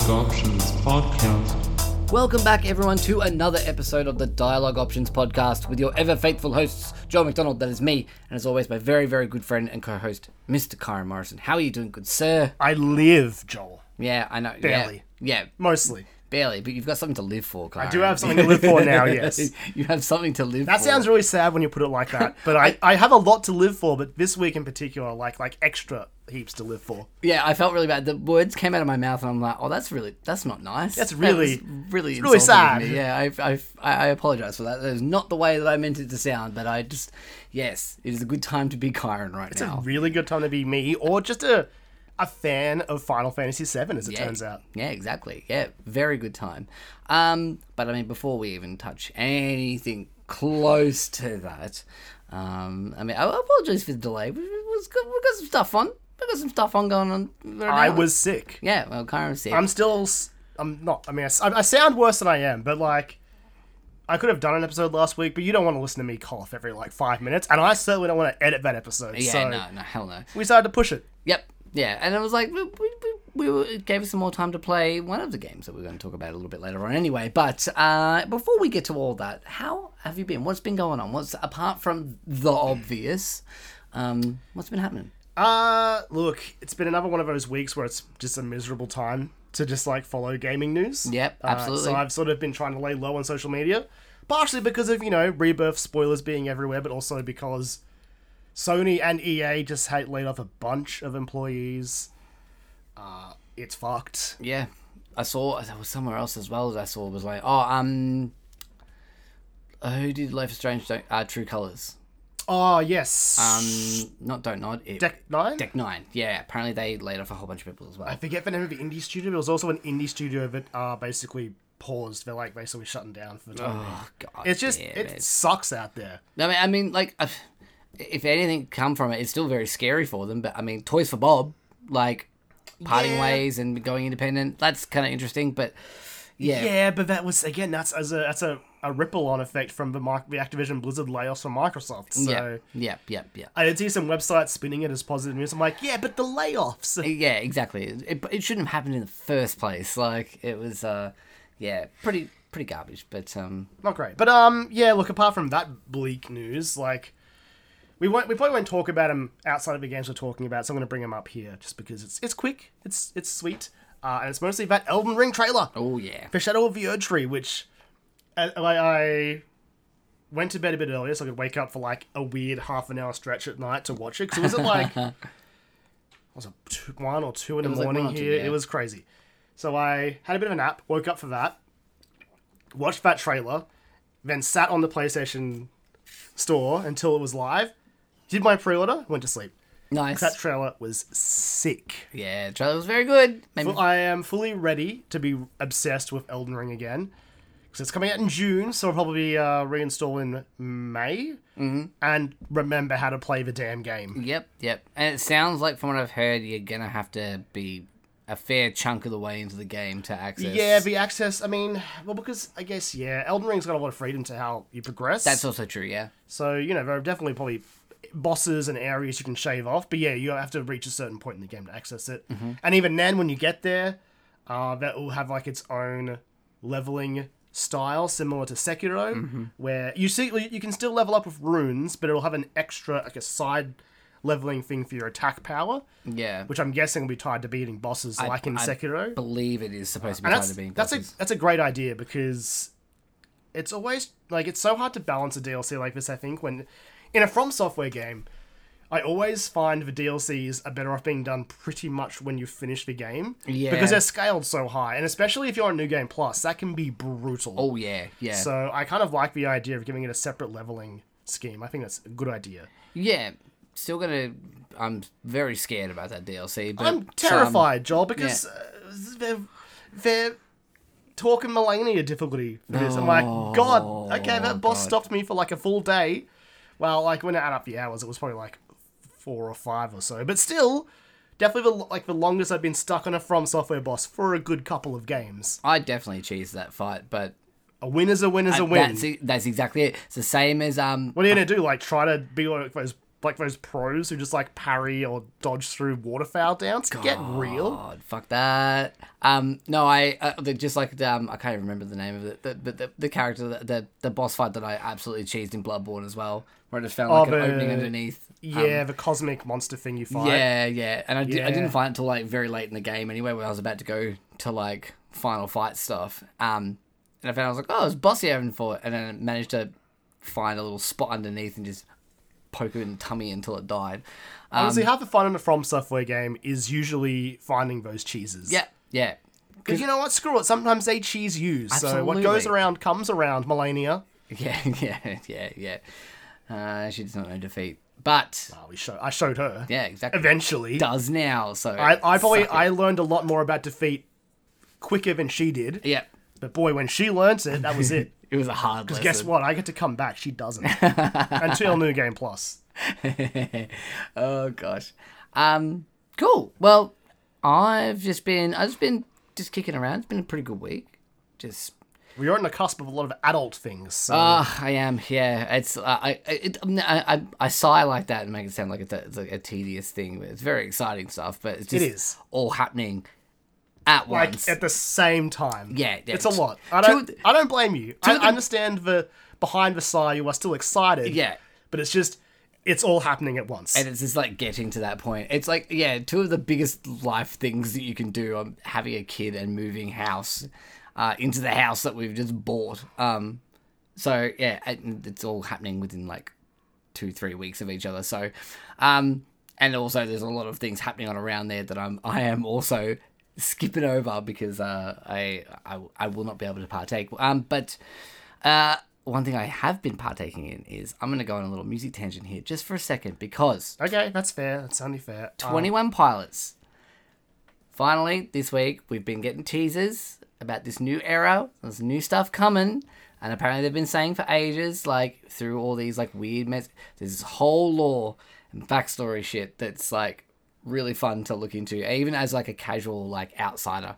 Options Podcast. Welcome back, everyone, to another episode of the Dialogue Options Podcast with your ever faithful hosts, Joe McDonald, that is me, and as always, my very, very good friend and co-host, Mr. Kyron Morrison. How are you doing, good sir? I live, Joel. Yeah, I know. Barely. Yeah. Mostly. Barely, but you've got something to live for, Kyron. I do have something to live for now, yes. You have something to live for. That sounds really sad when you put it like that, but I have a lot to live for, but this week in particular, like extra heaps to live for. Yeah, I felt really bad. The words came out of my mouth and I'm like, oh, that's not nice. That's really, that was really it's really sad. Me. Yeah, I apologise for that. That is not the way that I meant it to sound, but yes, it is a good time to be Kyron right It's now. a really good time to be me, or just a fan of Final Fantasy VII, as it turns out. Yeah, exactly. Yeah, very good time. But I mean, before we even touch anything close to that, I apologise for the delay. We've got some stuff on. We've got some stuff on going on. Right I now. was sick. Yeah, well, Kyron was sick. I'm not. I mean, I sound worse than I am, but like, I could have done an episode last week, but you don't want to listen to me cough every 5 minutes, and I certainly don't want to edit that episode. Yeah, so no, hell no. we decided to push it. Yep. Yeah, and it was like, it gave us some more time to play one of the games that we're going to talk about a little bit later on anyway. But before we get to all that, how have you been? What's been going on? Apart from the obvious, what's been happening? Look, it's been another one of those weeks where it's just a miserable time to just follow gaming news. Yep, absolutely. So I've sort of been trying to lay low on social media, partially because of, Rebirth spoilers being everywhere, but also because Sony and EA just laid off a bunch of employees. It's fucked. Yeah. I saw, there was somewhere else as well as I saw, was like, who did Life is Strange True Colors? Oh, yes. Not Don't Nod. Deck 9? Deck 9. Yeah, apparently they laid off a whole bunch of people as well. I forget the name of the indie studio, but it was also an indie studio that basically paused. They're basically shutting down for the time. Oh, God. It's just, it sucks out there. I mean, if anything come from it, it's still very scary for them. But I mean, Toys for Bob, parting ways and going independent, that's kind of interesting. But yeah. Yeah, but that was, again, that's a ripple-on effect from the Activision Blizzard layoffs from Microsoft. So Yeah. I did see some websites spinning it as positive news. I'm like, yeah, but the layoffs. Yeah, exactly. It shouldn't have happened in the first place. It was, pretty garbage. But not great. But yeah, look, apart from that bleak news, we probably won't talk about them outside of the games we're talking about. So I'm going to bring them up here just because it's quick, it's sweet, and it's mostly that Elden Ring trailer. Oh yeah, for Shadow of the Erdtree, which I went to bed a bit earlier so I could wake up for a weird half an hour stretch at night to watch it. Because it was 1 or 2 in the morning here. Yeah. It was crazy. So I had a bit of a nap, woke up for that, watched that trailer, then sat on the PlayStation Store until it was live, did my pre-order, went to sleep. Nice. That trailer was sick. Yeah, the trailer was very good. I am fully ready to be obsessed with Elden Ring again. Because it's coming out in June, so I'll probably reinstall in May. Mm-hmm. And remember how to play the damn game. Yep. And it sounds like, from what I've heard, you're going to have to be a fair chunk of the way into the game to access. Yeah, the access, because I guess, Elden Ring's got a lot of freedom to how you progress. That's also true, yeah. So, there are definitely probably bosses and areas you can shave off. But yeah, you have to reach a certain point in the game to access it. Mm-hmm. And even then, when you get there, that will have its own leveling style similar to Sekiro, where you can still level up with runes, but it'll have an extra a side leveling thing for your attack power. Yeah, which I'm guessing will be tied to beating bosses in Sekiro. I believe it is supposed to be tied to beating bosses. That's a great idea because it's always it's so hard to balance a DLC like this. I think when in a From Software game, I always find the DLCs are better off being done pretty much when you finish the game. Yeah. Because they're scaled so high. And especially if you're on New Game Plus, that can be brutal. Oh, yeah. So I kind of like the idea of giving it a separate leveling scheme. I think that's a good idea. Yeah. I'm very scared about that DLC. But I'm terrified, Joel, because they're talking Millennia difficulty for this. I'm like, God, okay, that boss stopped me for a full day. Well, when I add up the hours, it was probably 4 or 5 or so, but still, definitely the longest I've been stuck on a From Software boss for a good couple of games. I definitely cheesed that fight, but a win is a win is a win. That's exactly it. It's the same as What are you gonna do? Try to be those like those pros who just like parry or dodge through waterfowl downs. Get real. God, fuck that. No, just like I can't even remember the name of it. The character, the boss fight that I absolutely cheesed in Bloodborne as well, where I just found like an opening underneath. Yeah, the cosmic monster thing you fight. Yeah, and I didn't find it until like very late in the game anyway, when I was about to go to like final fight stuff. And I found I was like, oh, it's bossy having for it, and then I managed to find a little spot underneath and just poke it in the tummy until it died. Honestly, half the fun in a From Software game is usually finding those cheeses. Yeah. Because you know what? Screw it. Sometimes they cheese you. So what goes around comes around, Melania. Yeah. She does not know defeat. But I showed her. Yeah, exactly. Eventually. Does now, so I learned a lot more about defeat quicker than she did. Yeah. But boy, when she learnt it, that was it. It was a hard lesson. Because guess what? I get to come back. She doesn't. Until New Game Plus. Oh gosh. Cool. Well, I've just been kicking around. It's been a pretty good week. We are on the cusp of a lot of adult things. So. I am. Yeah, it's I sigh like that and make it sound like it's a tedious thing. But it's very exciting stuff. But it is all happening at once, at the same time. Yeah. It's a lot. I don't blame you. I understand behind the sigh you are still excited. Yeah, but it's all happening at once. And it's just like getting to that point. It's like, two of the biggest life things that you can do are having a kid and moving house into the house that we've just bought. So yeah, it's all happening within like 2-3 weeks of each other. So, and also there's a lot of things happening on around there that I am also skipping over because I will not be able to partake. But one thing I have been partaking in is I'm going to go on a little music tangent here just for a second because... Okay, that's fair. That's only fair. 21 Pilots. Finally, this week, we've been getting teasers about this new era. There's new stuff coming. And apparently they've been saying for ages, like, through all these, like, weird there's this whole lore and backstory shit that's, like, really fun to look into, even as, like, a casual, like, outsider.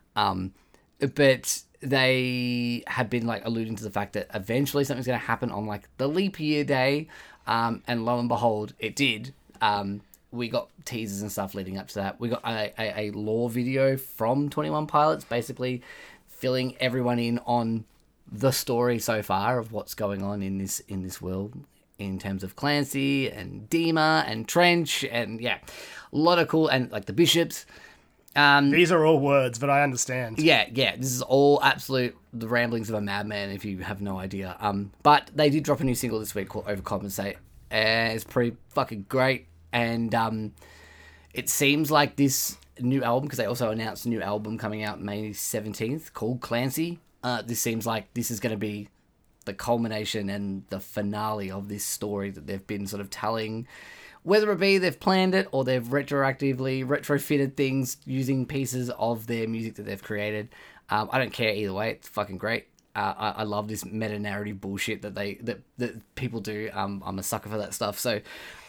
But they have been like alluding to the fact that eventually something's going to happen on like the leap year day, and lo and behold, it did. We got teasers and stuff leading up to that. We got a lore video from 21 Pilots, basically filling everyone in on the story so far of what's going on in this world in terms of Clancy and Dima and Trench and a lot of cool, and like the bishops. These are all words, but I understand. Yeah. This is all the ramblings of a madman, if you have no idea. But they did drop a new single this week called Overcompensate. It's pretty fucking great. And it seems like this new album, because they also announced a new album coming out May 17th called Clancy. This seems like this is going to be the culmination and the finale of this story that they've been sort of telling. Whether it be they've planned it or they've retroactively retrofitted things using pieces of their music that they've created. I don't care either way. It's fucking great. I love this meta-narrative bullshit that people do. I'm a sucker for that stuff. So,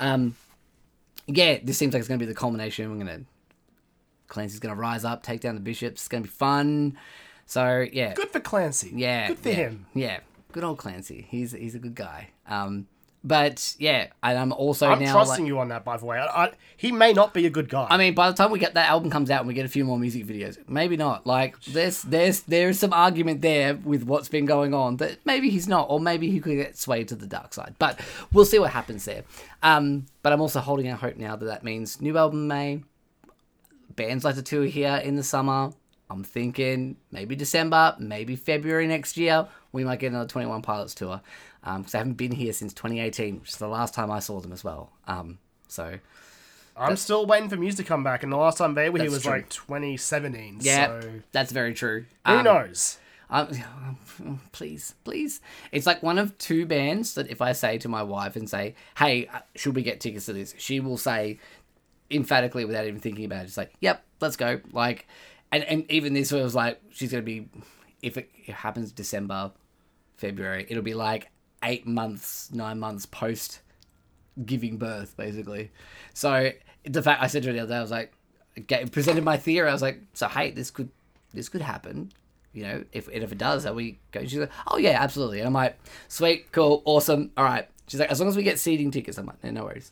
this seems like it's going to be the culmination. Clancy's going to rise up, take down the bishops. It's going to be fun. So, yeah. Good for Clancy. Yeah. Good for him. Yeah. Good old Clancy. He's a good guy. But yeah, and I'm also I'm trusting you on that, by the way. He may not be a good guy. I mean, by the time that album comes out and we get a few more music videos, maybe not. Like, there's some argument there with what's been going on that maybe he's not, or maybe he could get swayed to the dark side. But we'll see what happens there. But I'm also holding out hope now that means new album May, bands like to tour here in the summer. I'm thinking maybe December, maybe February next year, we might get another 21 Pilots tour. Because I haven't been here since 2018, which is the last time I saw them as well. So I'm still waiting for Muse to come back, and the last time they were here was true. like 2017. Yeah, so that's very true. Who knows? Please. It's like one of two bands that if I say to my wife and say, hey, should we get tickets to this? She will say emphatically without even thinking about it, it's like, yep, let's go. Like, and even this was like, she's going to be, if it happens December, February, it'll be like 9 months post giving birth, basically. So the fact I said to her the other day, I was like, presented my theory. I was like, so hey, this could happen. You know, if it does, are we going? She's like, oh yeah, absolutely. And I'm like, sweet, cool, awesome, all right. She's like, as long as we get seating tickets, I'm like, no worries.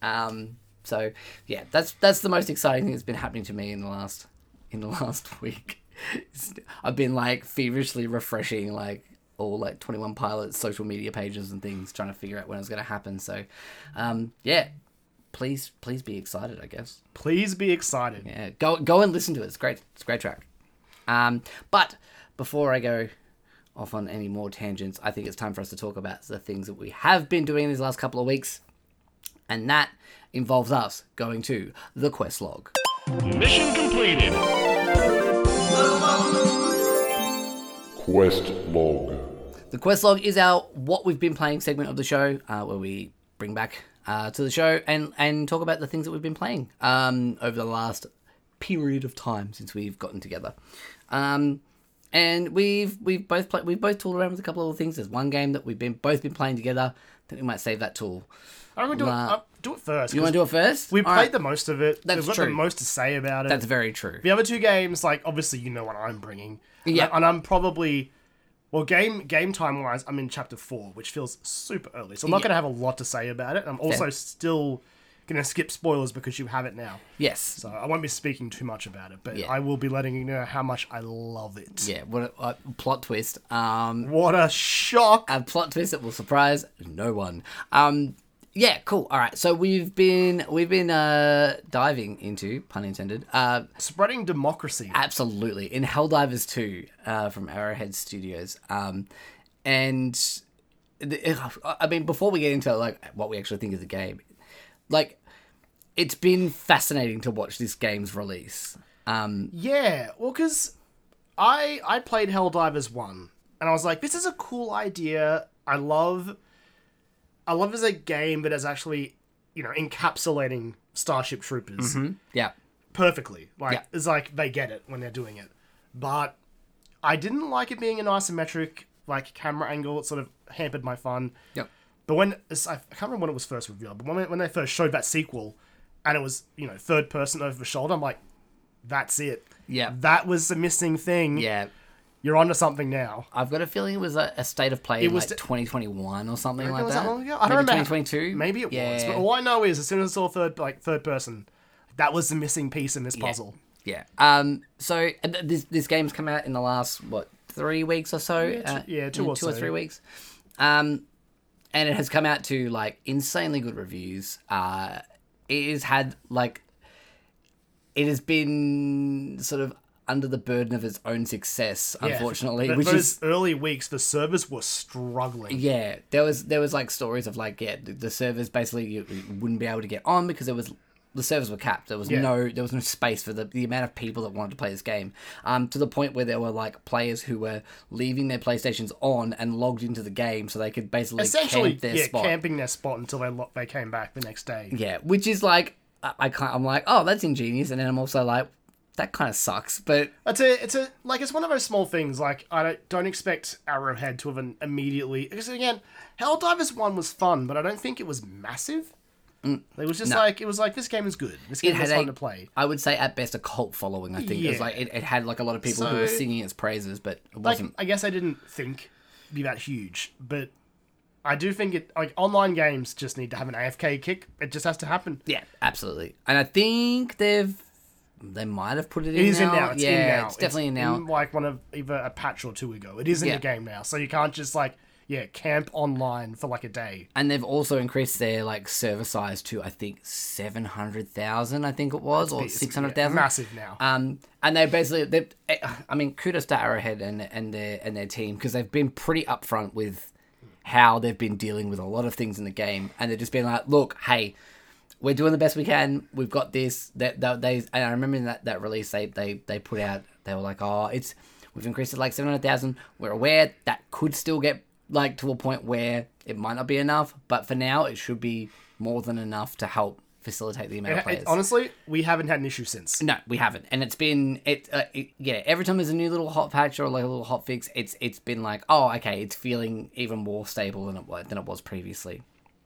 So yeah, that's the most exciting thing that's been happening to me in the last week. I've been like feverishly refreshing like all like 21 Pilots social media pages and things, trying to figure out when it's going to happen. So yeah, please be excited, I guess. Please be excited. Yeah, go and listen to it. It's great. It's a great track. But before I go off on any more tangents, I think it's time for us to talk about the things that we have been doing these last couple of weeks. And that involves us going to the quest log. Mission completed. Quest log. The quest log is our what we've been playing segment of the show, where we bring back to the show and talk about the things that we've been playing over the last period of time since we've gotten together. And we've both tooled around with a couple of other things. There's one game that we've both been playing together. I think we might save that tool. I'm going to do it first. You want to do it first? We played the most of it. That's We've got true. the most to say about it. That's very true. The other two games, like, obviously you know what I'm bringing. Yeah. And I'm probably... Well, game time-wise, I'm in Chapter 4, which feels super early. So I'm not going to have a lot to say about it. I'm also still going to skip spoilers because you have it now. Yes. So I won't be speaking too much about it, but Yeah. I will be letting you know how much I love it. Yeah, what a plot twist. What a shock! A plot twist that will surprise no one. Yeah, cool. All right, so we've been diving into, pun intended, Spreading democracy. absolutely, in Helldivers 2 from Arrowhead Studios. And I mean, before we get into like what we actually think of the game, like it's been fascinating to watch this game's release. Yeah, well, because I played Helldivers 1, and I was like, this is a cool idea. I love as a game that is actually, encapsulating Starship Troopers Yeah, perfectly. Like, Yeah. it's like they get it when they're doing it. But I didn't like it being an isometric, like, camera angle. It sort of hampered my fun. yep. But I can't remember when it was first revealed, but when they first showed that sequel, and it was, third person over the shoulder, I'm like, that's it. Yeah. That was the missing thing. Yeah. You're onto something now. I've got a feeling it was a state of play in was like 2021 or something like Was that. that long ago? I don't Maybe remember. 2022. Maybe it Yeah. was. But all I know is as soon as I saw third person, that was the missing piece in this puzzle. Yeah. So this game's come out in the last 3 weeks or so. Two or 2 or so. 3 weeks. And it has come out to like insanely good reviews. It has been sort of under the burden of its own success, unfortunately. But Which those is early weeks, the servers were struggling. yeah, there was like stories of like the servers basically you wouldn't be able to get on because the servers were capped. There was no space for the amount of people that wanted to play this game. To the point where there were like players who were leaving their PlayStations on and logged into the game so they could basically Essentially, camp their spot. camping their spot until they came back the next day. Yeah, which is like I'm like, oh, that's ingenious, and then I'm also like, that kind of sucks. But It's one of those small things. Like, I don't expect Arrowhead to have immediately, because again, Helldivers 1 was fun, but I don't think it was massive. It was just this game is good. This game is fun to play. I would say at best a cult following. I think it was like it had like a lot of people who were singing its praises, but it wasn't. I guess I didn't think it'd be that huge, but I do think online games just need to have an AFK kick. It just has to happen. Yeah, absolutely. And I think they might have put it in now. It is in now. It's in now. It's definitely in now. Like either a patch or two ago. It is in the game now. So you can't just camp online for like a day. And they've also increased their like server size to I think 700,000. I think it was, or 600,000. Massive now. And they basically, kudos to Arrowhead and their team because they've been pretty upfront with how they've been dealing with a lot of things in the game, and they've just been like, look, hey, we're doing the best we can. We've got this. And I remember in that release, they put out, they were like, we've increased it like 700,000. We're aware that could still get like to a point where it might not be enough, but for now it should be more than enough to help facilitate the amount of players. Honestly, we haven't had an issue since. No, we haven't, and it's been every time there's a new little hot patch or like a little hot fix, it's been like, oh, okay, it's feeling even more stable than it was previously.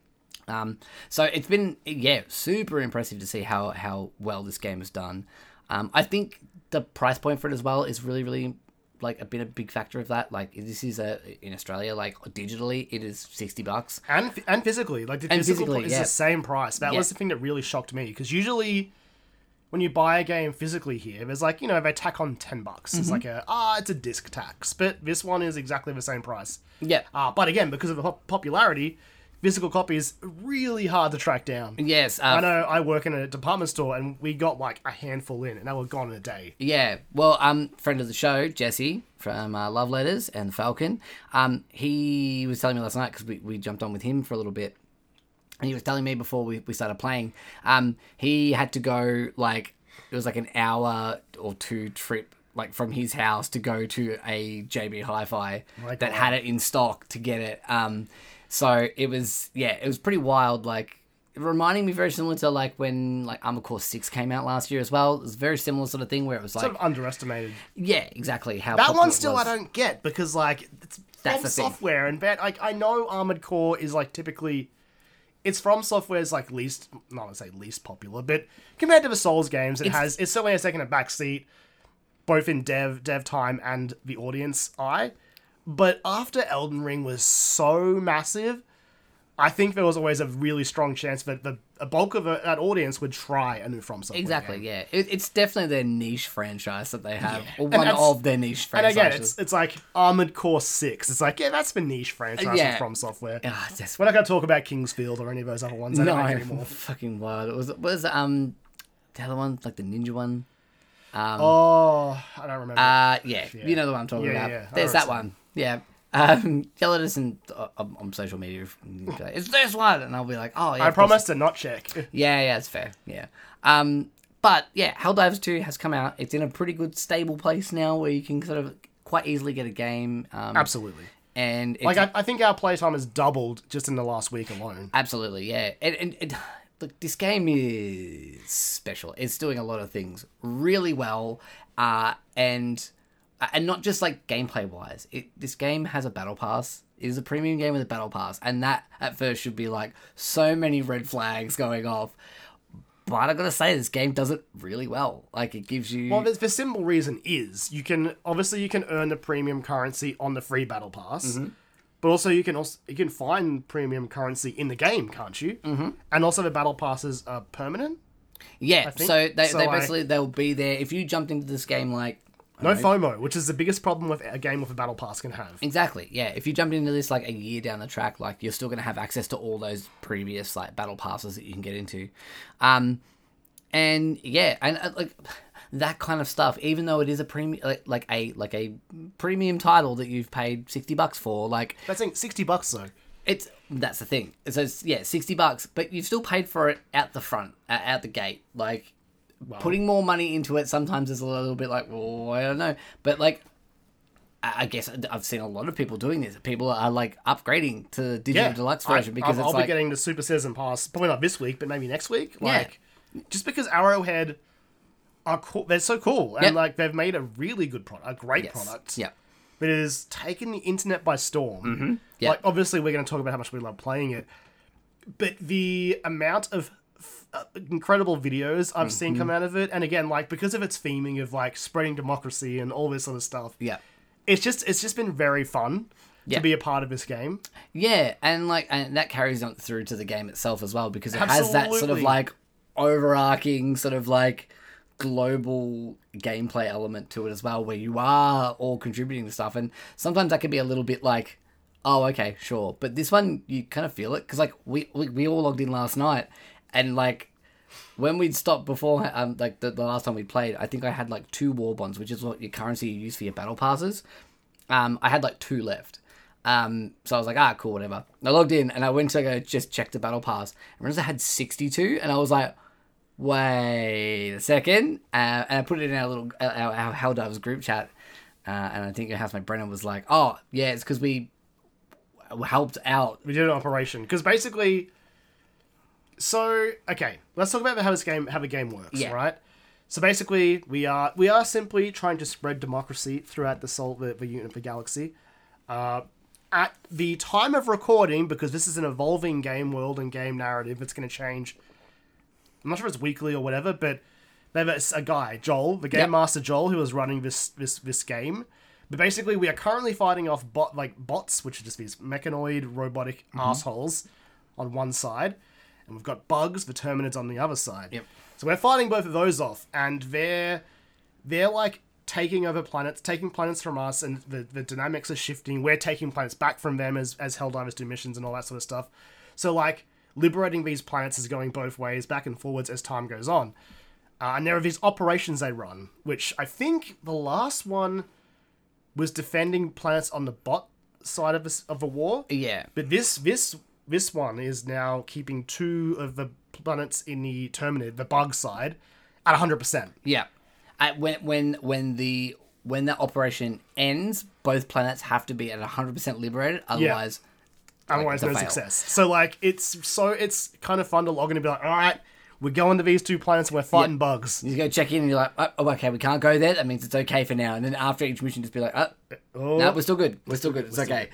So it's been super impressive to see how well this game has done. I think the price point for it as well is really, really like been a big factor of that. Like this is in Australia, like digitally, it is $60. And physically, like the And physical physically, is yeah. the same price. That was the thing that really shocked me, because usually when you buy a game physically here, there's like, they tack on $10. Mm-hmm. It's like it's a disc tax, but this one is exactly the same price. Yeah. But again, because of the popularity, physical copies are really hard to track down. Yes. I know I work in a department store and we got like a handful in and they were gone in a day. Yeah, well, friend of the show, Jesse from Love Letters and the Falcon, he was telling me last night, because we jumped on with him for a little bit, and he was telling me before we started playing, he had to go, like, it was like an hour or two trip, like, from his house to go to a JB Hi-Fi that had it in stock to get it. So it was pretty wild, like, reminding me very similar to like when like Armored Core 6 came out last year as well. It was a very similar sort of thing where it was like Sort of underestimated. Yeah, exactly. How That popular one it still was. I don't get, because like it's That's from the thing. software and bad. Like I know Armored Core is like typically, it's from software's like not to say least popular, but compared to the Souls games, it's certainly has taken a back seat, both in dev time and the audience eye. But after Elden Ring was so massive, I think there was always a really strong chance that a bulk of that audience would try a new From Software Exactly, game. yeah. It's definitely their niche franchise that they have, or And one that's- of their niche And franchises. again, it's like Armored Core 6. It's like, that's the niche franchise Yeah. From Software. That's We're not going to talk about Kingsfield or any of those other ones. I don't make anymore. fucking wild. It was the other one, like the ninja one. Oh, I don't remember. You know the one I'm talking Yeah, about. yeah. There's I that know one. Yeah. Yell at us on social media. It's this one, and I'll be like, oh yeah. I of course. promise to not check. Yeah, it's fair. Yeah. But yeah, Helldivers 2 has come out. It's in a pretty good stable place now where you can sort of quite easily get a game. Absolutely. And it's, Like, I think our playtime has doubled just in the last week alone. absolutely, yeah. And look, this game is special. It's doing a lot of things really well, and not just like gameplay wise. This game has a battle pass. It is a premium game with a battle pass, and that at first should be like so many red flags going off. But I gotta say, this game does it really well. Like, it gives you... Well, the simple reason is you can earn the premium currency on the free battle pass, Mm-hmm. but also you can find premium currency in the game, can't you? Mm-hmm. And also the battle passes are permanent. Yeah, think. so they So, basically, they'll be there. If you jumped into this game, like... No FOMO, which is the biggest problem with a game with a battle pass can have. Exactly, yeah. If you jumped into this, like, a year down the track, like, you're still going to have access to all those previous, like, battle passes that you can get into. And, yeah, and, like, that kind of stuff, even though it is a premium, like a premium title that you've paid $60 for, like... That's $60 though. That's the thing. So, it's, yeah, $60, but you've still paid for it out the front, out the gate. Like... Putting more money into it sometimes is a little bit like, well, I don't know. But, like, I guess I've seen a lot of people doing this. People are, like, upgrading to the digital deluxe version because I'll it's be like... getting the Super Season Pass, probably not this week, but maybe next week. Like, just because Arrowhead are cool. They're so cool. And, Yep. like, they've made a really good product, a great Yes. product. Yeah. That has taken the internet by storm. Mm-hmm. Yeah. Like, obviously, we're going to talk about how much we love playing it. But the amount of incredible videos I've seen come out of it, and again, like, because of its theming of like spreading democracy and all this sort of stuff, Yeah. it's just been very fun Yeah. to be a part of this game. Yeah, and that carries on through to the game itself as well, because it has that sort of Absolutely. like overarching sort of like global gameplay element to it as well, where you are all contributing to stuff, and sometimes that can be a little bit like, oh, okay, sure, but this one you kind of feel it, because like we all logged in last night, and like when we'd stopped before, like the last time we played, I think I had like 2 war bonds, which is what your currency you use for your battle passes. I had like 2 left. So I was like, cool, whatever. And I logged in and I went to go just check the battle pass. And I had 62, and I was like, wait a second. And I put it in our little our Helldivers group chat. And I think your housemate Brennan was like, oh yeah, it's because we helped out. We did an operation because basically. So okay, let's talk about how the game works, Yeah. right? So basically, we are simply trying to spread democracy throughout the unit, the galaxy. At the time of recording, because this is an evolving game world and game narrative, it's going to change. I'm not sure if it's weekly or whatever, but they have a guy, Joel, the game Yep. master Joel, who is running this game. But basically, we are currently fighting off bots, which are just these mechanoid robotic assholes on one side, and we've got bugs, the Terminids, on the other side. Yep. So we're fighting both of those off, and they're like taking over planets, taking planets from us, and the dynamics are shifting. We're taking planets back from them as Helldivers do missions and all that sort of stuff. So like liberating these planets is going both ways, back and forwards as time goes on. And there are these operations they run, which I think the last one was defending planets on the bot side of the war. Yeah. But this one is now keeping 2 of the planets in the Terminid, the bug side, at 100%. Yeah. When that operation ends, both planets have to be at 100% liberated. Otherwise, Otherwise, it's a no fail. success. So like it's kind of fun to log in and be like, all right, we're going to these 2 planets and we're fighting bugs. You go check in and you're like, oh, okay, we can't go there. That means it's okay for now. And then after each mission, just be like, no, we're still good. We're still good. It's okay.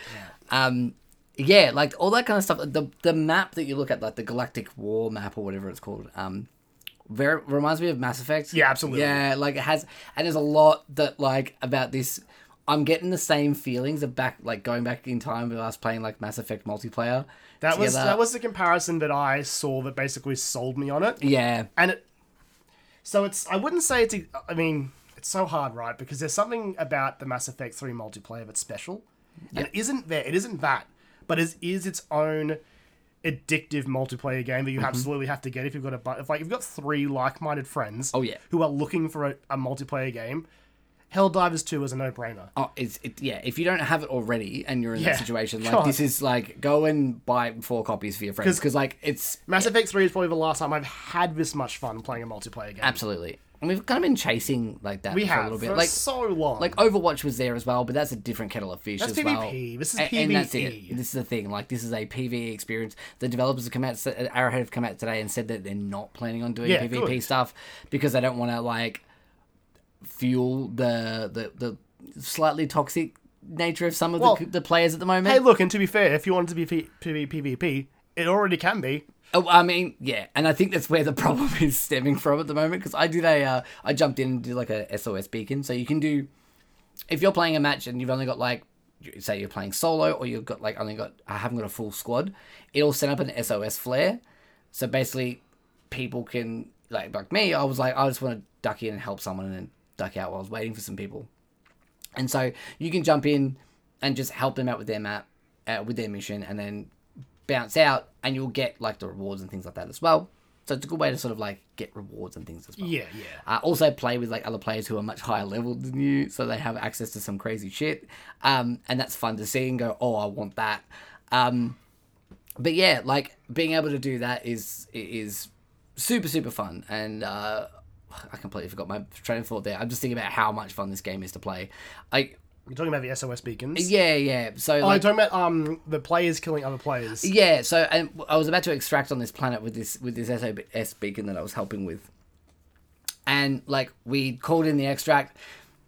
Yeah, like all that kind of stuff. The map that you look at, like the Galactic War map or whatever it's called, very reminds me of Mass Effect. Yeah, absolutely. Yeah, like it has, and there's a lot that like about this. I'm getting the same feelings of going back in time with us playing like Mass Effect multiplayer. That was the comparison that I saw that basically sold me on it. Yeah, And I wouldn't say it's. I mean, it's so hard, right? Because there's something about the Mass Effect 3 multiplayer that's special, and it isn't there. It isn't that, but it is its own addictive multiplayer game that you absolutely have to get if you've got if you've got 3 like-minded friends. Oh, yeah. Who are looking for a multiplayer game. Helldivers 2 is a no-brainer. Oh, yeah. If you don't have it already and you're in that situation, like God. this is like go and buy 4 copies for your friends because like it's Mass Effect 3 is probably the last time I've had this much fun playing a multiplayer game. absolutely. And we've kind of been chasing like that We for have a little bit, for like so long. like Overwatch was there as well, but that's a different kettle of fish That's as well. PvP. This is And that's PvE. it. This is the thing. Like this is a PvE experience. The developers have come out, Arrowhead have come out today and said that they're not planning on doing PvP good. stuff because they don't want to like fuel the slightly toxic nature of some of the players at the moment. Hey, look, and to be fair, if you want it to be PvP, it already can be. Oh, I mean, yeah, and I think that's where the problem is stemming from at the moment because I did I jumped in and did like a SOS beacon, so you can do if you're playing a match and you've only got like say you're playing solo or you've got like I haven't got a full squad, it'll set up an SOS flare, so basically people can like me, I was like I just want to duck in and help someone and then duck out while I was waiting for some people, and so you can jump in and just help them out with their map, with their mission, and then bounce out and you'll get like the rewards and things like that as well. So it's a good way to sort of like get rewards and things as well. Yeah. Also play with like other players who are much higher level than you, so they have access to some crazy shit. And that's fun to see and go, oh, I want that. But yeah, like being able to do that is super, super fun. And I completely forgot my train of thought there. I'm just thinking about how much fun this game is to play. You're talking about the SOS beacons? Yeah. So Oh, you're talking about the players killing other players. yeah, so and I was about to extract on this planet with this SOS beacon that I was helping with, and like we called in the extract,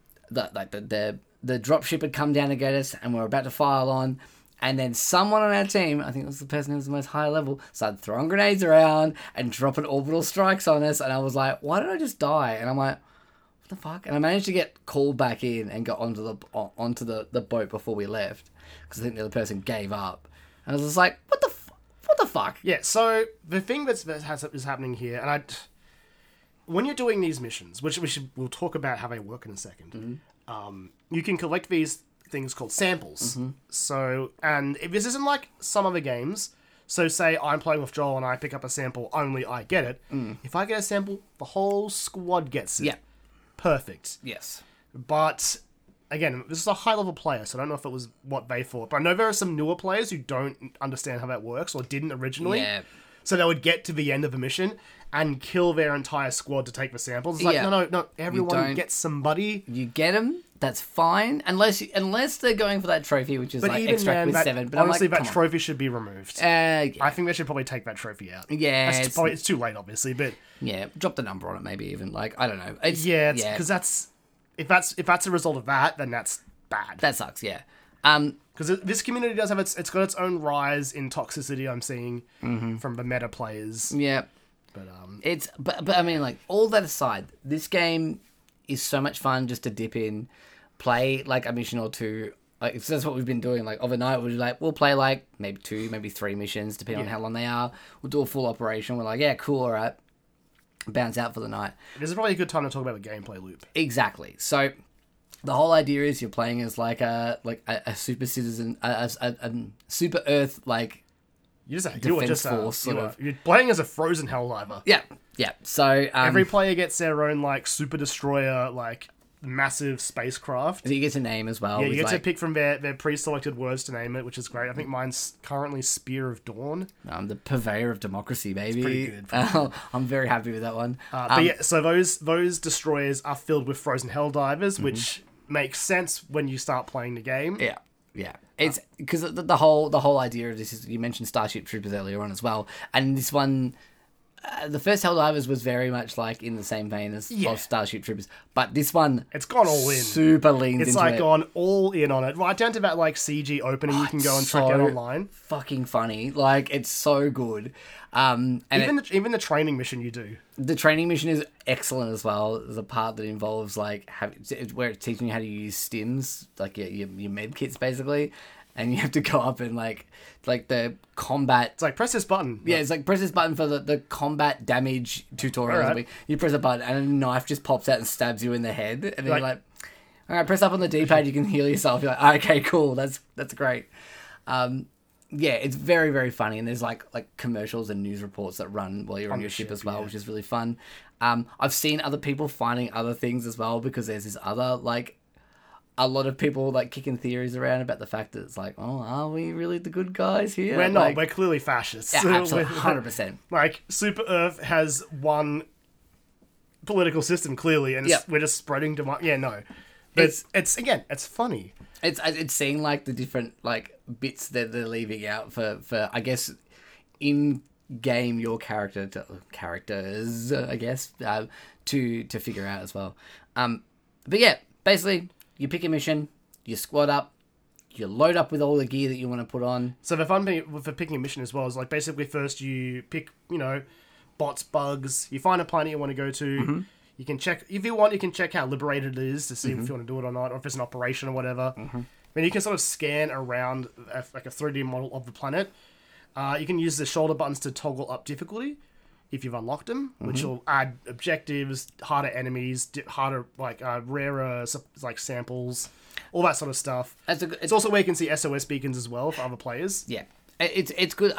the dropship had come down to get us, and we were about to file on, and then someone on our team, I think it was the person who was the most high level, started throwing grenades around and dropping orbital strikes on us, and I was like, why did I just die? And I'm like, the fuck? And I managed to get called back in and got onto the boat before we left because I think the other person gave up. And I was just like, what the fuck? Yeah, so the thing is happening here, and when you're doing these missions, which we'll talk about how they work in a second, you can collect these things called samples. So, and if this isn't like some other games, so say I'm playing with Joel and I pick up a sample, only I get it. If I get a sample, the whole squad gets it. Yeah. Perfect. Yes. But again, this is a high level player, so I don't know if it was what they thought. But I know there are some newer players who don't understand how that works or didn't originally. Yeah. So they would get to the end of a mission and kill their entire squad to take the samples. It's like, no, everyone gets somebody. You get them, that's fine. Unless they're going for that trophy, which is But like even extract then, with 7. But honestly, I'm like, that trophy should be removed. yeah. I think they should probably take that trophy out. Yeah, it's too late, obviously, but Yeah, drop the number on it, maybe even. Like, I don't know. It's, because if that's a result of that, then that's bad. that sucks. Yeah. Because this community does have it's got its own rise in toxicity. I'm seeing from the meta players. Yeah. But But I mean, like all that aside, this game is so much fun just to dip in. play like a mission or two. Like, so that's what we've been doing. Like overnight, we'll play like maybe 2, maybe 3 missions, depending on how long they are. We'll do a full operation. We're like, yeah, cool, all right. Bounce out for the night. This is probably a good time to talk about the gameplay loop. Exactly. So the whole idea is you're playing as like a super citizen, a super Earth like You're playing as a frozen Helldiver. Yeah. So Every player gets their own like super destroyer, like massive spacecraft. you get to name as well. Yeah, you with, get to pick from their pre-selected words to name it, which is great. I think mine's currently Spear of Dawn. I'm the purveyor of democracy, baby. pretty good. I'm very happy with that one. But yeah, so those destroyers are filled with frozen Helldivers, which makes sense when you start playing the game. Yeah. It's because the whole idea of this is, you mentioned Starship Troopers earlier on as well, and this one, the first Helldivers was very much like in the same vein as of Starship Troopers, but this one, it's gone all in. Super leaned it's into like it. gone all in on it. Right down to that like CG opening you can go and check out online. Fucking funny, like it's so good. And even the training mission you do. the training mission is excellent as well. There's a part that involves like where it's teaching you how to use stims, like your med kits basically, and you have to go up and like the combat. It's like press this button. Yeah, it's like press this button for the combat damage tutorial. Alright. You press a button and a knife just pops out and stabs you in the head, and then you're like, all right, press up on the D-pad, you can heal yourself. You're like, okay, cool, that's great. Yeah, it's very, very funny, and there's like commercials and news reports that run while you're on your ship as well, which is really fun. I've seen other people finding other things as well, because there's this other like a lot of people like kicking theories around about the fact that it's like, oh, are we really the good guys here? We're not. Like, We're clearly fascists. yeah, absolutely, 100%. Like Super Earth has one political system clearly, and we're just spreading democracy. Yeah, no. But it's again, it's funny. It's seeing like the different like bits that they're leaving out for I guess in game your characters I guess to figure out as well. But yeah, basically you pick a mission, you squad up, you load up with all the gear that you want to put on. So the fun thing for picking a mission as well is like basically first you pick, bots, bugs, you find a planet you want to go to. Mm-hmm. You can check, if you want, you can check how liberated it is to see if you want to do it or not, or if it's an operation or whatever. Then you can sort of scan around like a 3D model of the planet. You can use the shoulder buttons to toggle up difficulty if you've unlocked them, which will add objectives, harder enemies, harder, like rarer like samples, all that sort of stuff. It's also where you can see SOS beacons as well for other players. Yeah, it's good.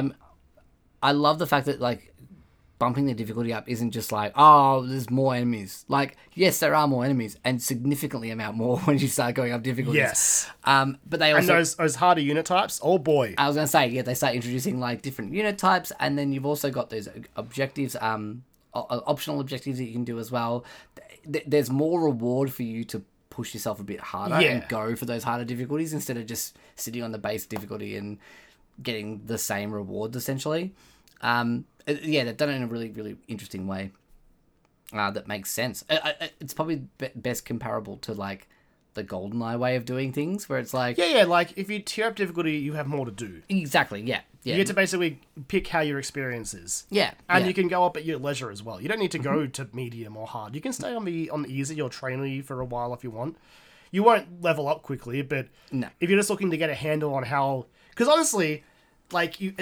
I love the fact that like bumping the difficulty up isn't just like, oh, there's more enemies. Like, yes, there are more enemies, and significantly amount more when you start going up difficulties. Yes. But they also... And those harder unit types, oh boy. I was going to say, yeah, they start introducing, like, different unit types, and then you've also got those objectives, optional objectives that you can do as well. There's more reward for you to push yourself a bit harder and go for those harder difficulties instead of just sitting on the base difficulty and getting the same rewards, essentially. Yeah, they've done it in a really, really interesting way that makes sense. It's probably best comparable to, like, the GoldenEye way of doing things, where it's like... Yeah, like, if you tier up difficulty, you have more to do. Exactly, yeah. You get to basically pick how your experience is. Yeah. And you can go up at your leisure as well. You don't need to go to medium or hard. You can stay on the easy or trainee for a while if you want. You won't level up quickly, but if you're just looking to get a handle on how... Because honestly, like, you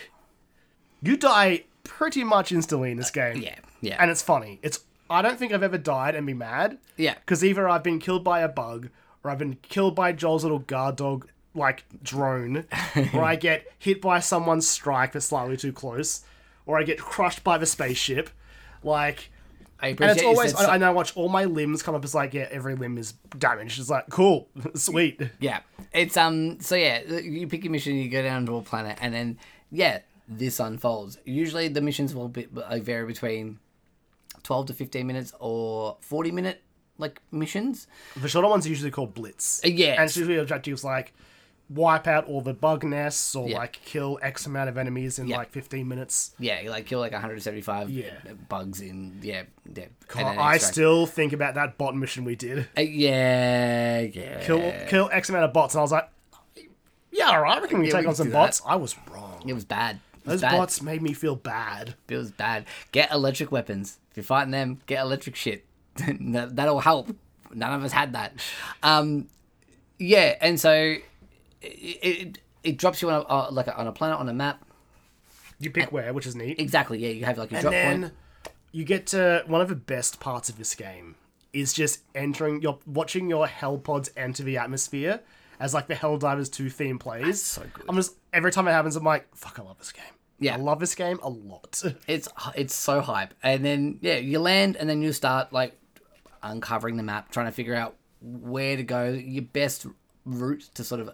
die pretty much instantly in this game. Yeah. And it's funny. I don't think I've ever died and be mad. Yeah. Because either I've been killed by a bug, or I've been killed by Joel's little guard dog, like, drone, or I get hit by someone's strike that's slightly too close, or I get crushed by the spaceship. Like... And it's always... And I watch all my limbs come up as like, yeah, every limb is damaged. It's like, cool. Sweet. Yeah. It's, so yeah, you pick your mission, you go down to a planet, and then, yeah, this unfolds. Usually the missions will vary between 12 to 15 minutes or 40-minute, like, missions. The shorter ones are usually called Blitz. Yeah. And it's usually objectives like wipe out all the bug nests or, like, kill X amount of enemies in, like, 15 minutes. Yeah, you, like, kill, like, 175 bugs in, I still think about that bot mission we did. Yeah. Kill X amount of bots, and I was like, yeah, all right, I reckon we take on some bots. I was wrong. It was bad. Those bots made me feel bad. It was bad. Get electric weapons. If you're fighting them, get electric shit. That'll help none of us had that. Yeah, and so it drops you on a planet on a map. You pick where, which is neat. Exactly. Yeah, you have like a And drop then point. you get to one of the best parts of this game is just watching your hell pods enter the atmosphere as like the Helldivers 2 theme plays. That's so good. I'm just every time it happens, I'm like, fuck, I love this game. Yeah. I love this game a lot. It's so hype. And then you land and then you start like uncovering the map, trying to figure out where to go, your best route to sort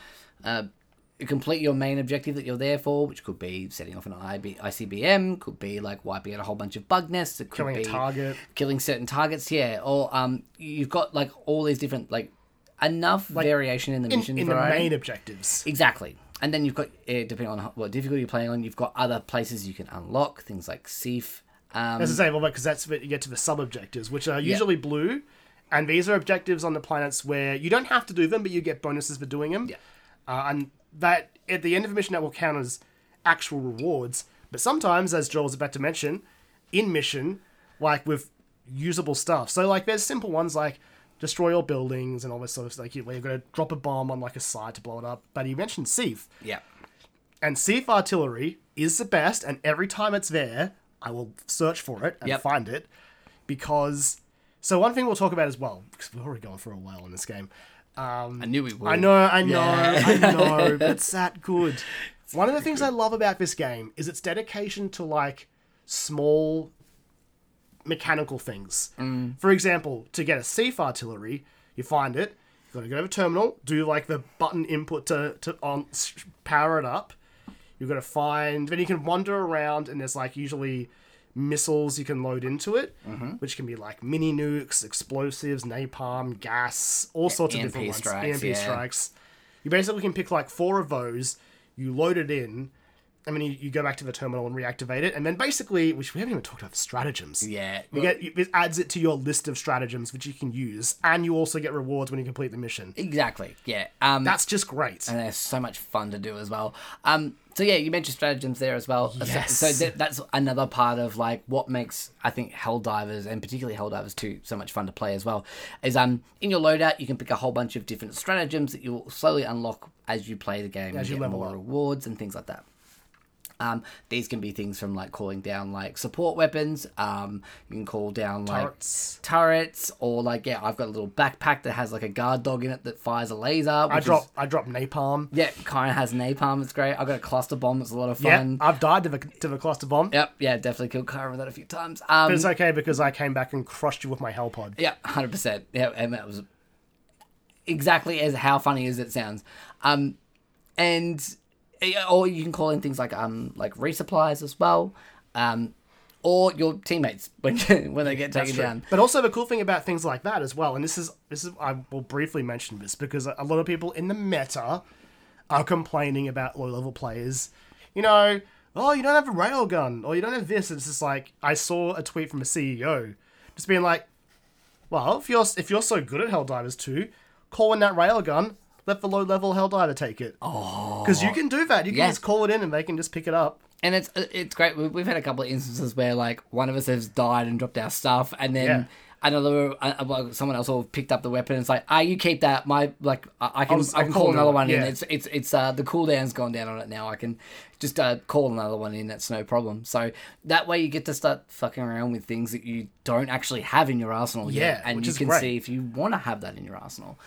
of complete your main objective that you're there for, which could be setting off an ICBM, could be like wiping out a whole bunch of bug nests, it could Killing a be target. killing certain targets, or you've got like all these different like enough variation in the mission in the variety. main objectives. Exactly. And then you've got, depending on what difficulty you're playing on, you've got other places you can unlock, things like Seif. As I say, well, because that's where you get to the sub-objectives, which are usually blue, and these are objectives on the planets where you don't have to do them, but you get bonuses for doing them. Yeah. And that, at the end of the mission, that will count as actual rewards. But sometimes, as Joel was about to mention, in mission, like with usable stuff. So, like, there's simple ones like destroy all buildings and all this sort of stuff, where you're going to drop a bomb on, like, a side to blow it up. But he mentioned Seif. Yeah. And Seif artillery is the best, and every time it's there, I will search for it and find it. Because... So one thing we'll talk about as well, because we're already going for a while in this game. I knew we would. I know, but it's that good. One of the things I love about this game is its dedication to, like, small mechanical things. For example, to get a Seif artillery, you find it, you've got to go to the terminal, do, like, the button input to power it up. You've got to find... Then you can wander around, and there's, like, usually missiles you can load into it, which can be, like, mini nukes, explosives, napalm, gas, all sorts of different ones. EMP strikes. You basically can pick, like, 4 of those, you load it in, and then you go back to the terminal and reactivate it, and then basically... Which we haven't even talked about the stratagems. Yeah. It adds it to your list of stratagems, which you can use, and you also get rewards when you complete the mission. Exactly, yeah. That's just great. And they're so much fun to do as well. So yeah, you mentioned stratagems there as well. Yes. So that's another part of like what makes, I think, Helldivers, and particularly Helldivers 2, so much fun to play as well, is in your loadout you can pick a whole bunch of different stratagems that you'll slowly unlock as you play the game, as and you get level more up. rewards and things like that. These can be things from like calling down like support weapons. You can call down like turrets, or like I've got a little backpack that has like a guard dog in it that fires a laser. I drop napalm. Yeah, Kyron has napalm. It's great. I've got a cluster bomb. It's a lot of fun. Yeah, I've died to the cluster bomb. Yep, yeah, definitely killed Kyron with that a few times. But it's okay because I came back and crushed you with my hell pod. Yeah, 100%. Yeah, and that was exactly as how funny as it sounds. Or you can call in things like resupplies as well, or your teammates when they get taken down. But also the cool thing about things like that as well, and this is I will briefly mention this because a lot of people in the meta are complaining about low level players. You know, oh, you don't have a railgun, or you don't have this. It's just like I saw a tweet from a CEO just being like, well, if you're so good at Helldivers 2, call in that railgun. Let the low-level Helldiver take it. Oh. Because you can do that. You can just call it in and they can just pick it up. And it's great. We've had a couple of instances where, like, one of us has died and dropped our stuff, and then someone else will have picked up the weapon and it's like, you keep that. I can call another one in. It's the cooldown's gone down on it now. I can just call another one in. That's no problem. So that way you get to start fucking around with things that you don't actually have in your arsenal yet. And you can see if you want to have that in your arsenal.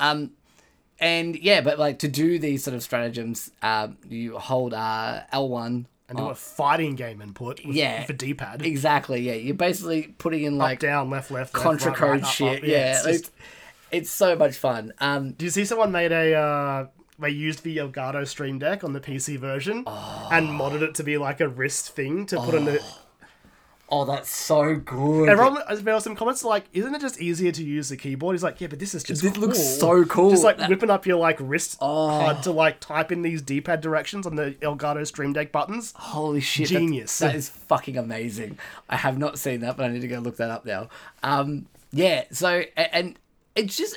But like to do these sort of stratagems, you hold L1 and do a fighting game input with the D-pad. Exactly. Yeah, you're basically putting in like up, down, left, contra right, code right, shit. up. Yeah, it's so much fun. Do you see someone made they used the Elgato Stream Deck on the PC version and modded it to be like a wrist thing to put on the... Oh, that's so good. Everyone, there were some comments like, isn't it just easier to use the keyboard? He's like, yeah, but this is just This looks so cool. Just like whipping up your like wrist HUD to like type in these D-pad directions on the Elgato Stream Deck buttons. Holy shit. Genius. That is fucking amazing. I have not seen that, but I need to go look that up now. So, and it's just,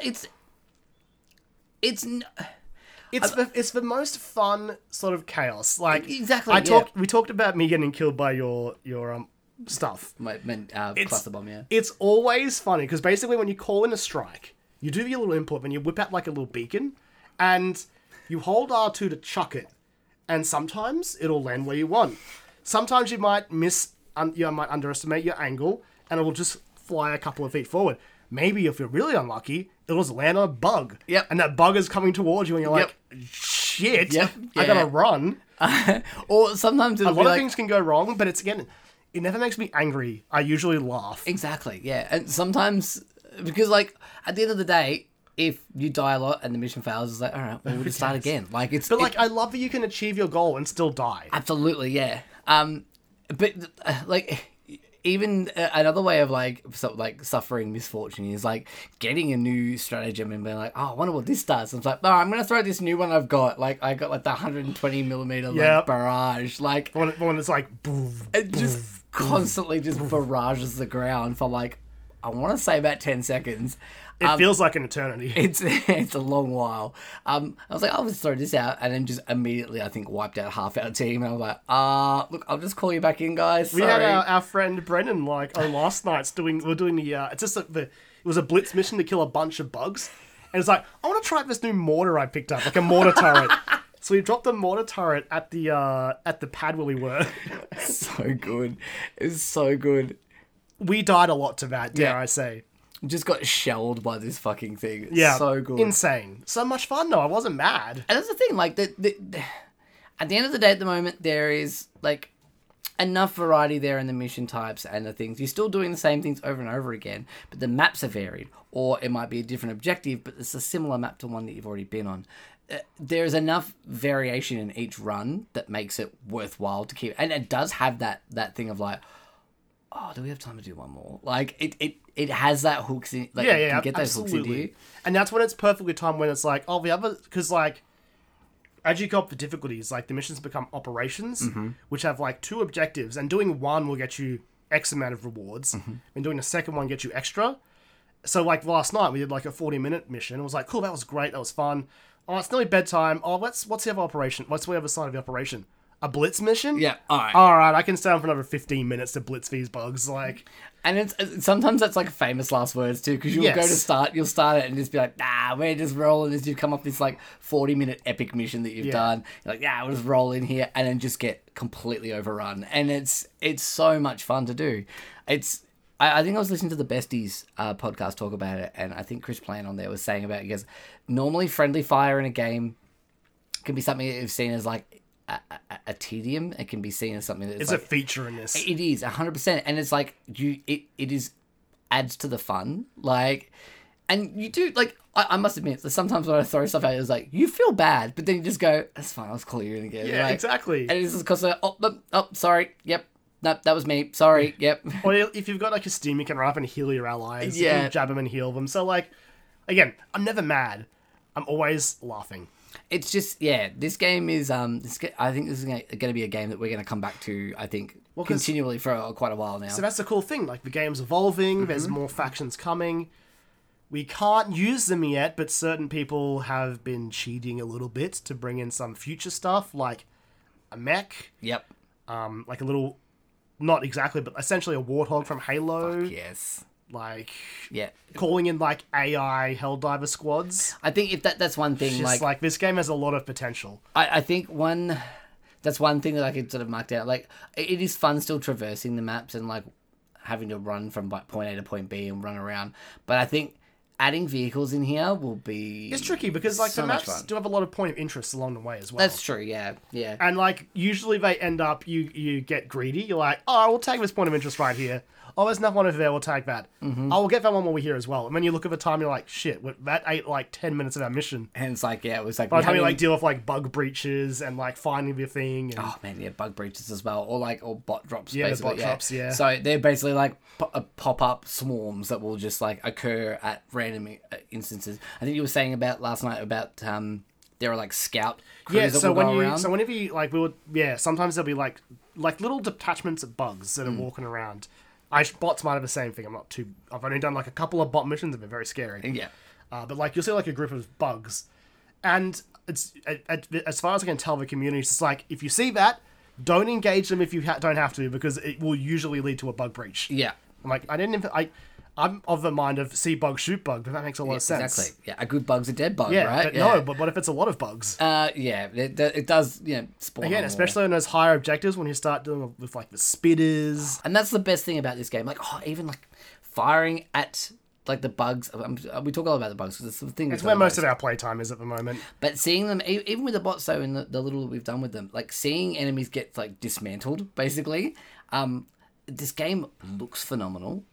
it's the most fun sort of chaos. Like exactly. We talked about me getting killed by your stuff. Cluster bomb, yeah. It's always funny because basically when you call in a strike, you do your little input and you whip out like a little beacon and you hold R2 to chuck it. And sometimes it'll land where you want. Sometimes you might you might underestimate your angle and it'll just fly a couple of feet forward. Maybe if you're really unlucky, it'll just land on a bug. Yep. And that bug is coming towards you and you're like, shit, Yep. I gotta run. Or sometimes it'll A be lot of like... things can go wrong, but it's again, it never makes me angry. I usually laugh. Exactly, yeah. And sometimes, because like, at the end of the day, if you die a lot and the mission fails, it's like, all right, well, we'll just start again. Like, it's... But like, I love that you can achieve your goal and still die. Absolutely, yeah. But like, even another way of like suffering misfortune is like getting a new stratagem and being like, oh, I wonder what this does. And it's like, oh, I'm gonna throw this new one I've got. Like, I got like the 120 millimeter like barrage. Like, When it's like, boom, it just constantly just barrages the ground for like, I want to say about 10 seconds. it feels like an eternity. It's a long while. I was like, I'll just throw this out, and then just immediately, I think, wiped out half our team. And I was like, look, I'll just call you back in, guys. We Sorry. had our friend Brendan like on last night's we're doing the it's just like it was a blitz mission to kill a bunch of bugs, and it's like I want to try out this new mortar I picked up, like a mortar turret. So we dropped the mortar turret at the pad where we were. So good. It's so good. We died a lot to that, dare I say. Just got shelled by this fucking thing. It's Yeah, so good. insane. So much fun though. I wasn't mad. And that's the thing, like, at the end of the day, at the moment, there is, like, enough variety there in the mission types and the things. You're still doing the same things over and over again, but the maps are varied. Or it might be a different objective, but it's a similar map to one that you've already been on. There's enough variation in each run that makes it worthwhile to keep. And it does have that thing of, like, oh, do we have time to do one more? Like, it has that hooks in, like, it can get those hooks into you. And that's when it's perfectly timed when it's like, oh, we have because like, as you go up the difficulties, like the missions become operations, which have like 2 objectives, and doing one will get you X amount of rewards, and doing the second one gets you extra. So like last night we did like a 40-minute mission. It was like, cool, that was great, that was fun. Oh, it's nearly bedtime. Oh, what's the other operation? What's the other side of the operation? A blitz mission? Yeah, alright. Alright, I can stay on for another 15 minutes to blitz these bugs, like... And it's sometimes that's like famous last words too, because you'll start it and just be like, nah, we're just rolling as you've come up this like 40-minute epic mission that you've done. You're like, yeah, we'll just roll in here, and then just get completely overrun. And it's so much fun to do. I think I was listening to the Besties podcast talk about it, and I think Chris Plan on there was saying about it, because normally friendly fire in a game can be something that you've seen as like a tedium. It can be seen as something that's It's like, a feature in this. It is 100%, and it's like it is adds to the fun. Like, and you do like I must admit that sometimes when I throw stuff out, it's like you feel bad, but then you just go, "That's fine, I'll just call you in again." Yeah, like, exactly. And it's just because sorry, yep, no, that was me. Sorry, yep. Or if you've got like a steam, you can run up and heal your allies. Yeah. You can jab them and heal them. So like, again, I'm never mad. I'm always laughing. It's just this game is I think this is going to be a game that we're going to come back to. I think continually for quite a while now. So that's the cool thing. Like the game's evolving. There's more factions coming. We can't use them yet, but certain people have been cheating a little bit to bring in some future stuff, like a mech. Yep. Like a little, not exactly, but essentially a warthog from Halo. Fuck yes. Like, yeah, calling in like AI Helldiver squads. I think if that's one thing, Just like this game has a lot of potential. I think that's one thing that I could sort of mark down. Like, it is fun still traversing the maps and like having to run from point A to point B and run around. But I think adding vehicles in here will be... It's tricky because like so the much maps fun. do have a lot of point of interest along the way as well. That's true, yeah. And like usually they end up, you get greedy. You're like, oh, we'll take this point of interest right here. Oh, there's another one over there, we'll take that. Mm-hmm. Oh, we'll get that one while we're here as well. And when you look at the time, you're like, shit, that ate like 10 minutes of our mission. And it's like, it was like... By the time you like deal with like bug breaches and like finding your thing. And... Oh man, yeah, bug breaches as well. Or bot drops, yeah, basically. bot drops, yeah. So they're basically like pop-up swarms that will just like occur at random instances. I think you were saying about last night about... there are like scout crews that will go around. So whenever you like, sometimes there'll be like little detachments of bugs that are walking around. Bots might have the same thing. I've only done like a couple of bot missions and they're very scary. Yeah. But like you'll see like a group of bugs, and it's as far as I can tell, the community is just like if you see that, don't engage them if you don't have to, because it will usually lead to a bug breach. Yeah. I'm like, I'm of the mind of see bug, shoot bug, but that makes a lot of sense. Exactly. Yeah, a good bug's a dead bug, Yeah, right? but yeah. no, but what if it's a lot of bugs? Yeah, it does, spawn Again, more. especially on those higher objectives when you start dealing with like the spitters. And that's the best thing about this game. Like, even like firing at like the bugs. We talk a lot about the bugs because it's the thing. It's where most of our playtime is at the moment. But seeing them, even with the bots, though, in the little we've done with them, like seeing enemies get like dismantled, basically. This game looks phenomenal.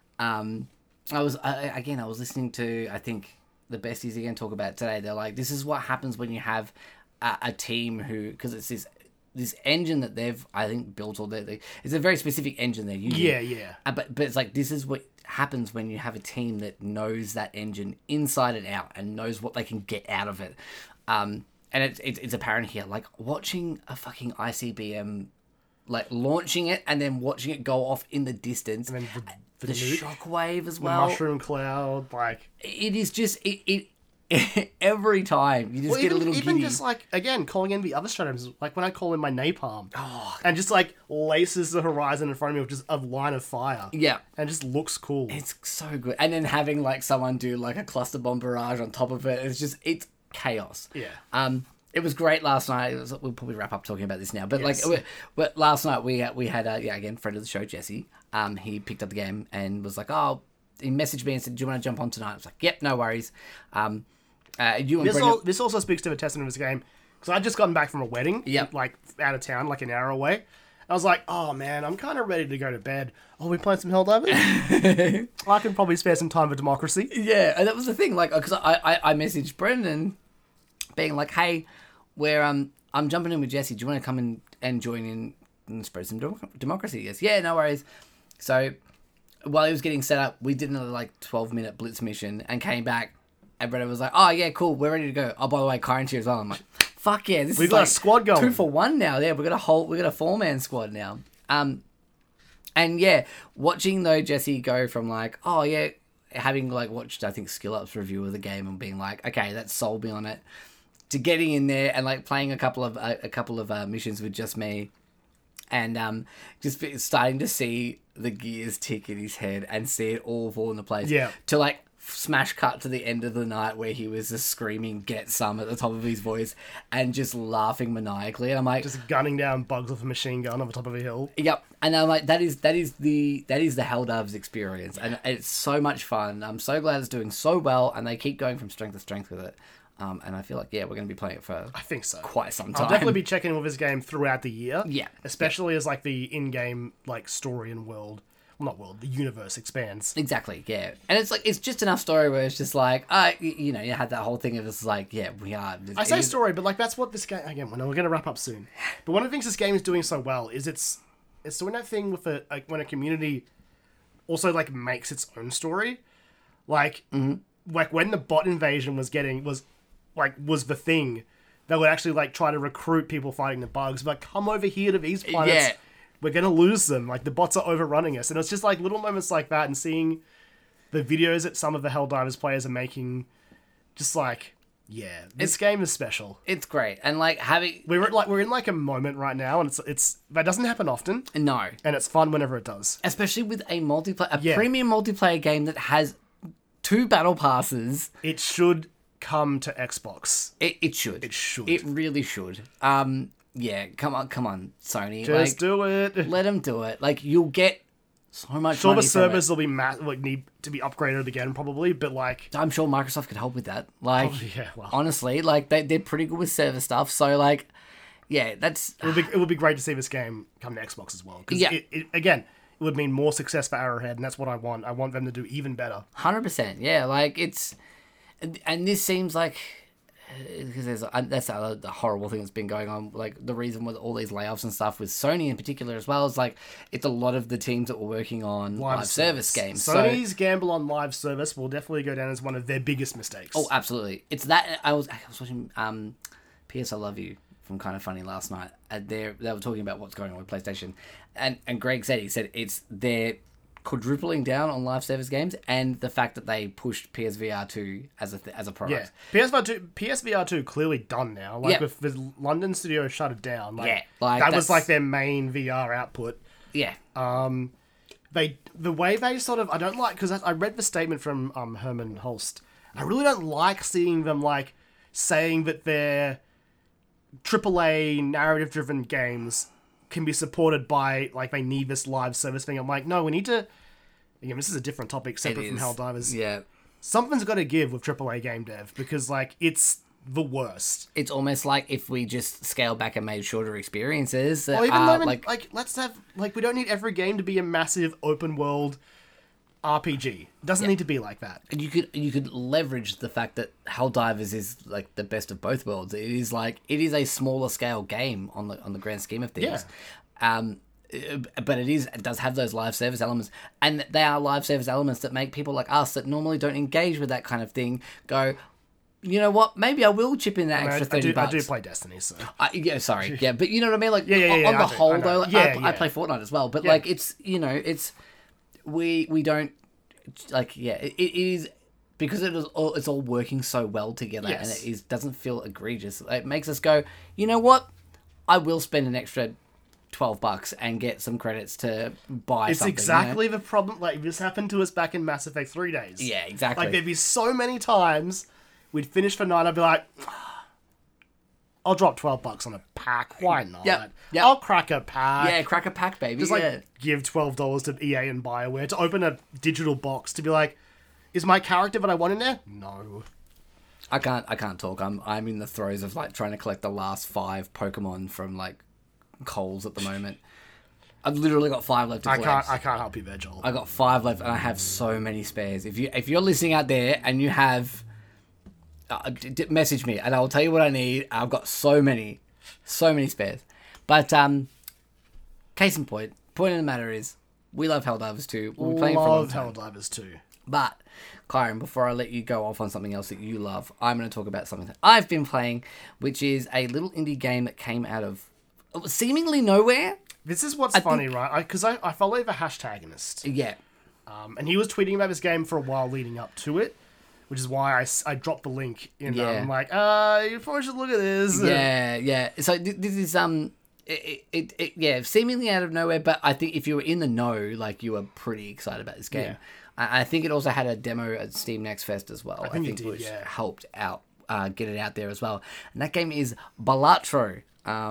I was listening to, I think, the besties again talk about it today. They're like, this is what happens when you have a team who, because it's this engine that they've, I think, built, or it's a very specific engine they're using. Yeah. But it's like, this is what happens when you have a team that knows that engine inside and out and knows what they can get out of it. And it's apparent here, like watching a fucking ICBM, like launching it and then watching it go off in the distance. And then the shockwave as the well. mushroom cloud, like it is just it every time you just get a little even giddy. just like, again, calling in the other stratagems, like when I call in my napalm, and just like laces the horizon in front of me with just a line of fire. Yeah. And it just looks cool. It's so good. And then having like someone do like a cluster bomb barrage on top of it, it's chaos. Yeah. It was great last night. We'll probably wrap up talking about this now. But Yes. but last night we had again, friend of the show, Jesse. He picked up the game and was like, he messaged me and said, "Do you want to jump on tonight?" I was like, "Yep, no worries." You and Brendan... This also speaks to the testament of this game, because I'd just gotten back from a wedding, like out of town, like an hour away. I was like, oh man, I'm kind of ready to go to bed. Oh, we playing some Helldivers? I can probably spare some time for democracy. Yeah, and that was the thing, like, because I messaged Brendan, being like, "Hey, I'm jumping in with Jesse. Do you want to come and join in and spread some democracy?" He goes, "Yeah, no worries." So while he was getting set up, we did another like 12-minute blitz mission and came back. And Brendan was like, "Oh yeah, cool, we're ready to go." Oh, by the way, Kyron's here as well. I'm like, "Fuck yeah, this We've is got like a squad going. 2 for 1 now." Yeah, we got a 4-man squad now. And yeah, watching though Jesse go from like, oh yeah, having like watched I think SkillUp's review of the game and being like, okay, that sold me on it, to getting in there and like playing a couple of missions with just me, and just starting to see the gears tick in his head and see it all fall into place. Yeah. To like smash cut to the end of the night where he was just screaming "get some" at the top of his voice and just laughing maniacally, and I'm like, Just gunning down bugs with a machine gun on the top of a hill. yep. And I'm like, that is the Helldivers experience, and it's so much fun. I'm so glad it's doing so well, and they keep going from strength to strength with it. And I feel like, yeah, we're going to be playing it for I think so. quite some time. I'll definitely be checking in with this game throughout the year. Yeah. Especially as like the in-game like story and world, well, not world, the universe expands. Exactly, yeah. And it's like, it's just enough story where it's just like, you had that whole thing of it's like, yeah, we are. I say story, but like that's what this game, again, we're going to wrap up soon. But one of the things this game is doing so well is it's doing that thing with when a community also like makes its own story. Like, like when the bot invasion was the thing, they would actually like try to recruit people fighting the bugs, but come over here to these planets. Yeah. We're going to lose them. Like, the bots are overrunning us. And it's just, like, little moments like that and seeing the videos that some of the Helldivers players are making, just like, yeah, this game is special. It's great. And, like, having... We're in, like, a moment right now, and it's that doesn't happen often. No. And it's fun whenever it does. Especially with a Yeah. premium multiplayer game that has 2 battle passes. It should come to Xbox. It should. It should. It really should. Yeah, come on, Sony. Just do it. Let them do it. Like, you'll get so much Sure, money the from servers it. will be need to be upgraded again, probably, but like... I'm sure Microsoft could help with that. Like, yeah, well. honestly, like, they're pretty good with server stuff. So, like, yeah, that's... It would be great to see this game come to Xbox as well. Because, Yeah. Again, it would mean more success for Arrowhead, and that's what I want. I want them to do even better. 100%, yeah. Like, it's... And this seems like... Because that's the horrible thing that's been going on. Like, the reason with all these layoffs and stuff with Sony in particular as well is, like, it's a lot of the teams that were working on live service games. Sony's gamble on live service will definitely go down as one of their biggest mistakes. Oh, absolutely. It's that... I was watching P.S. I Love You from Kind of Funny last night. And they were talking about what's going on with PlayStation. And Greg said, it's their quadrupling down on live service games, and the fact that they pushed PSVR 2 as a product. Yeah, PSVR 2 clearly done now. Like Yeah. with the London studio shut it down. Like, Yeah, like, that was that's- like their main VR output. Yeah. The way they sort of, I don't like, because I read the statement from Herman Holst. I really don't like seeing them like saying that their AAA narrative driven games can be supported by, like, they need this live service thing. I'm like, no, we need to, again, this is a different topic separate from Helldivers. Yeah. Something's got to give with AAA game dev, because like it's the worst. It's almost like if we just scale back and made shorter experiences. Or even are, not even, like let's have, like, we don't need every game to be a massive open world RPG. It doesn't need to be like that. you could leverage the fact that Helldivers is like the best of both worlds. It is a smaller scale game on the grand scheme of things. But it does have those live service elements, and they are live service elements that make people like us that normally don't engage with that kind of thing go, you know what? Maybe I will chip in that extra $30. I do play Destiny, so Yeah, but you know what I mean. Like, yeah, on the I whole, know. though, like, Yeah, I play Fortnite as well. But like, it's we don't like. Yeah, it is because it's all working so well together, Yes. and it doesn't feel egregious. It makes us go, you know what? I will spend an extra $12 and get some credits to buy it's something. exactly the problem. Like, this happened to us back in Mass Effect 3 days. Yeah, exactly. Like, there'd be so many times we'd finish for night, I'd be like, I'll drop $12 on a pack. Why not? Yep. I'll crack a pack. Yeah, crack a pack, baby. Just like give $12 to EA and BioWare to open a digital box to be like, is my character that I want in there? No. I can't talk. I'm in the throes of like trying to collect the last 5 Pokemon from like Coles at the moment. I've literally got 5 left to collect. I can't help you there, Joel. I got 5 left, and I have so many spares. If you're listening out there and you have, message me and I'll tell you what I need. I've got so many spares. But case in point of the matter is, we love Helldivers 2. We'll be playing for a long Love time. Helldivers 2. But, Kyron, before I let you go off on something else that you love, I'm going to talk about something that I've been playing, which is a little indie game that came out of seemingly nowhere. This is what's funny, right? Because I follow the hashtagonist. Yeah. And he was tweeting about this game for a while leading up to it, which is why I dropped the link in. Yeah. I'm like, you probably should look at this. Yeah. So this is seemingly out of nowhere, but I think if you were in the know, like, you were pretty excited about this game. Yeah. I think it also had a demo at Steam Next Fest as well. I think it did, which yeah. helped out get it out there as well. And that game is Balatro.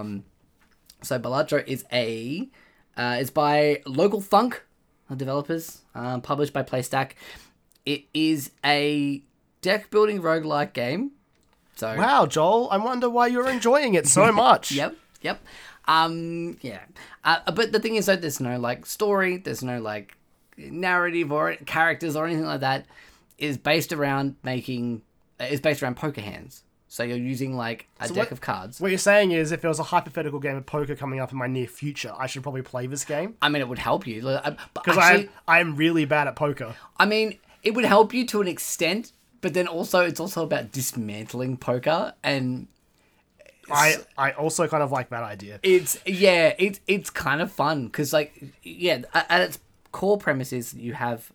So Balatro is it's by Local Thunk developers, published by PlayStack. It is a deck building roguelike game. So Wow, Joel, I wonder why you're enjoying it so much. Yep. Yeah. But the thing is that there's no like story, there's no like narrative or characters or anything like that. It's based around poker hands. So you're using like a deck of cards. What you're saying is, if there was a hypothetical game of poker coming up in my near future, I should probably play this game? I mean, it would help you. Because I am really bad at poker. I mean, it would help you to an extent, but then also it's also about dismantling poker, and I also kind of like that idea. it's kind of fun because at its core premise is you have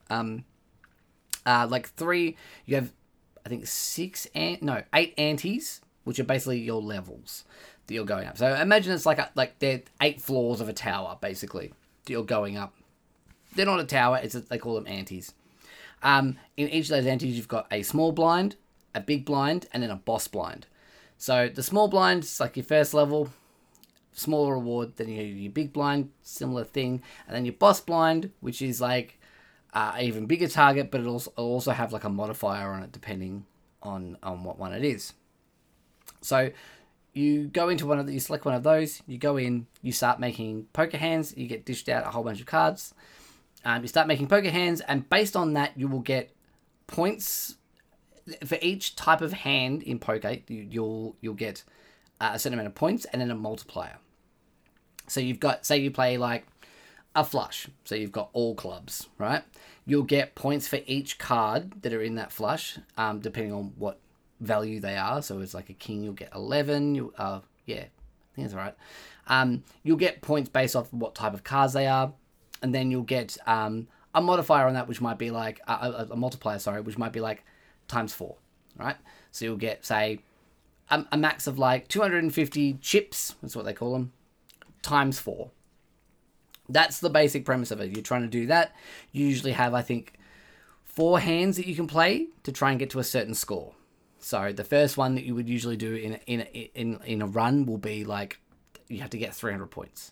you have I think 8 antes, which are basically your levels that you're going up. So imagine it's like they're 8 floors of a tower basically that you're going up. They're not a tower; they call them antes. In each of those antes, you've got a small blind, a big blind, and then a boss blind. So the small blind is like your first level, smaller reward. Then your big blind, similar thing, and then your boss blind, which is like an even bigger target, but it'll also have like a modifier on it depending on what one it is. So you go into you select one of those, you go in, you start making poker hands, you get dished out a whole bunch of cards. You start making poker hands, and based on that, you will get points for each type of hand in poker. You'll get a certain amount of points and then a multiplier. So you've got, say you play like a flush, so you've got all clubs, right? You'll get points for each card that are in that flush, depending on what value they are. So it's like a king, you'll get 11. I think that's right. You'll get points based off what type of cards they are. And then you'll get a modifier on that, which might be like a multiplier, sorry, which might be like times 4, right? So you'll get, say, a max of like 250 chips, that's what they call them, times 4. That's the basic premise of it. You're trying to do that. You usually have, I think, 4 hands that you can play to try and get to a certain score. So the first one that you would usually do in a run will be like, you have to get 300 points.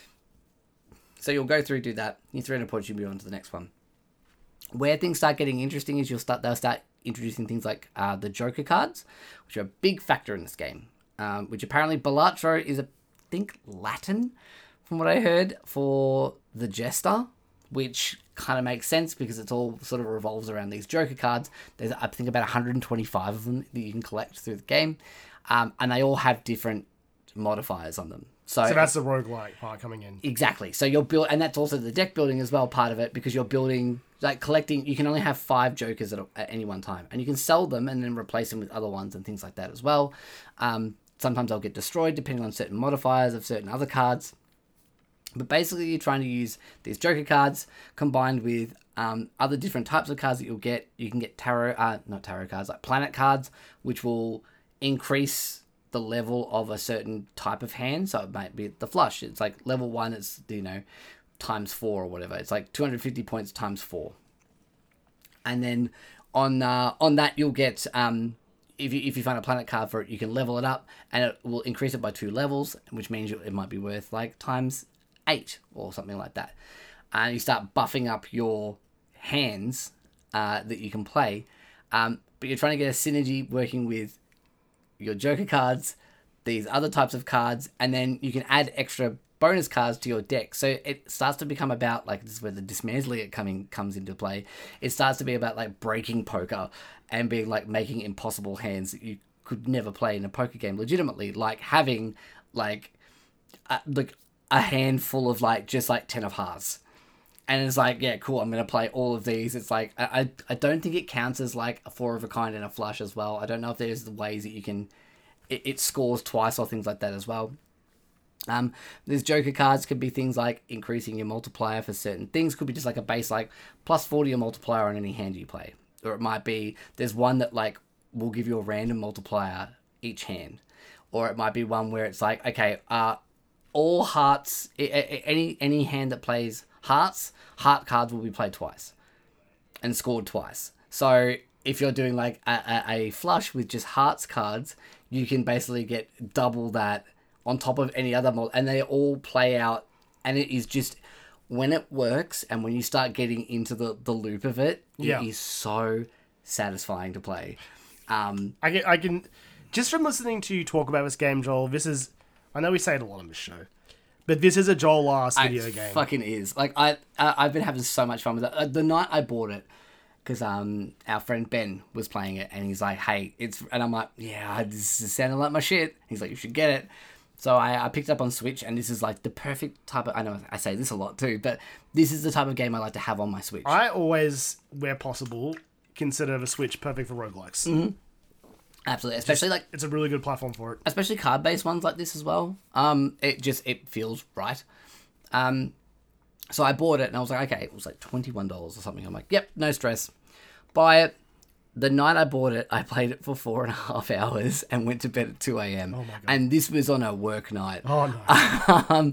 So you'll go through, do that. Your 300 points, you'll be on to the next one. Where things start getting interesting is they'll start introducing things like the Joker cards, which are a big factor in this game. Which apparently Balatro is, I think, Latin, from what I heard, for the Jester, which kind of makes sense because it's all sort of revolves around these Joker cards. There's, I think, about 125 of them that you can collect through the game, and they all have different modifiers on them. So that's the roguelike part coming in. Exactly. So you're build, and that's also the deck building as well, part of it, because you're building, like collecting, you can only have 5 Jokers at any one time, and you can sell them and then replace them with other ones and things like that as well. Sometimes they'll get destroyed depending on certain modifiers of certain other cards. But basically, you're trying to use these Joker cards combined with other different types of cards that you'll get. You can get not tarot cards, like planet cards, which will increase the level of a certain type of hand. So it might be the flush. It's like level 1, it's, times 4 or whatever. It's like 250 points times 4. And then on that, you'll get, if you find a planet card for it, you can level it up and it will increase it by 2 levels, which means it might be worth like times 8 or something like that. And you start buffing up your hands that you can play. But you're trying to get a synergy working with your Joker cards, these other types of cards, and then you can add extra bonus cards to your deck. So it starts to become about, like, this is where the dismantling comes into play. It starts to be about like breaking poker and being like making impossible hands that you could never play in a poker game legitimately, like having like a handful of like just like 10 of hearts. And it's like, yeah, cool, I'm going to play all of these. It's like, I don't think it counts as like a 4 of a kind and a flush as well. I don't know if there's the ways that you can, it scores twice or things like that as well. These Joker cards could be things like increasing your multiplier for certain things. Could be just like a base, like plus 40 your multiplier on any hand you play. Or it might be, there's one that like will give you a random multiplier each hand. Or it might be one where it's like, okay, all hearts, any hand that plays hearts, heart cards will be played twice and scored twice. So if you're doing like a flush with just hearts cards, you can basically get double that on top of any other mod, and they all play out. And it is just, when it works and when you start getting into the loop of it, it is so satisfying to play. I can just from listening to you talk about this game, Joel, this is, I know we say it a lot on this show, but this is a Joel-ass video game. It fucking is. Like, I've been having so much fun with it. The night I bought it, because our friend Ben was playing it, and he's like, hey, and I'm like, yeah, this is sounding like my shit. He's like, you should get it. So I picked it up on Switch, and this is like the perfect type of, I know I say this a lot too, but this is the type of game I like to have on my Switch. I always, where possible, consider the Switch perfect for roguelikes. Mm-hmm. Absolutely, especially like, it's a really good platform for it. Especially card-based ones like this as well. It feels right. So I bought it and I was like, okay, it was like $21 or something. I'm like, yep, no stress. Buy it. The night I bought it, I played it for 4.5 hours and went to bed at 2 a.m. Oh my God. And this was on a work night. Oh no.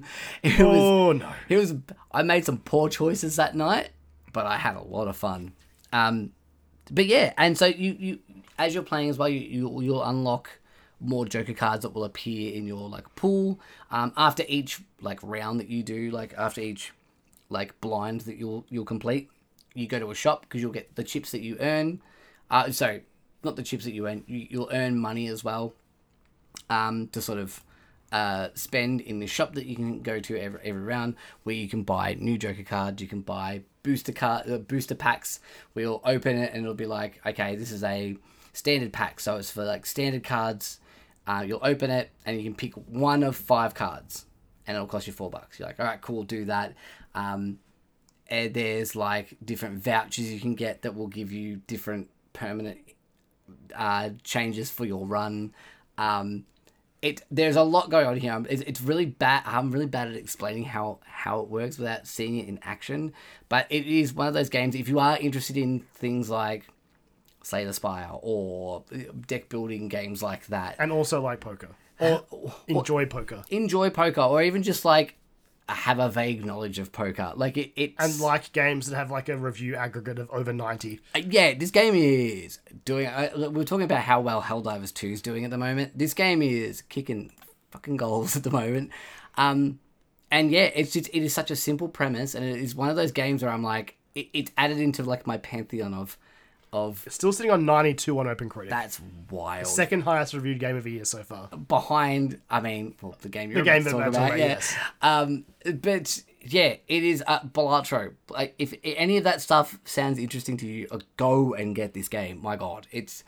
I made some poor choices that night, but I had a lot of fun. But yeah, and so you as you're playing as well, you'll unlock more Joker cards that will appear in your like pool. After each like round that you do, like after each like blind that you'll complete, you go to a shop because you'll get the chips that you earn. Sorry, not the chips that you earn. You'll earn money as well to sort of spend in the shop that you can go to every round, where you can buy new Joker cards. You can buy booster packs where you'll open it and it'll be like, okay, this is a standard pack, so it's for like standard cards. You'll open it and you can pick one of 5 cards and it'll cost you $4. You're like, all right, cool, do that. And there's like different vouchers you can get that will give you different permanent changes for your run. there's a lot going on here. It's really bad. I'm really bad at explaining how it works without seeing it in action. But it is one of those games, if you are interested in things like Slay the Spire or deck building games like that. And also like poker. Or enjoy poker. Enjoy poker, or even just like have a vague knowledge of poker. Like it's... And like games that have like a review aggregate of over 90. Yeah, this game is doing... we were talking about how well Helldivers 2 is doing at the moment. This game is kicking fucking goals at the moment. And yeah, it is such a simple premise, and it is one of those games where I'm like... It's added into like my pantheon of... It's still sitting on 92 on OpenCritic. That's wild. Second highest reviewed game of the year so far. Behind, I mean, well, the game you're the about game to talk that about, yeah. Yes. But yeah, it is Balatro. Like, if any of that stuff sounds interesting to you, go and get this game. My God,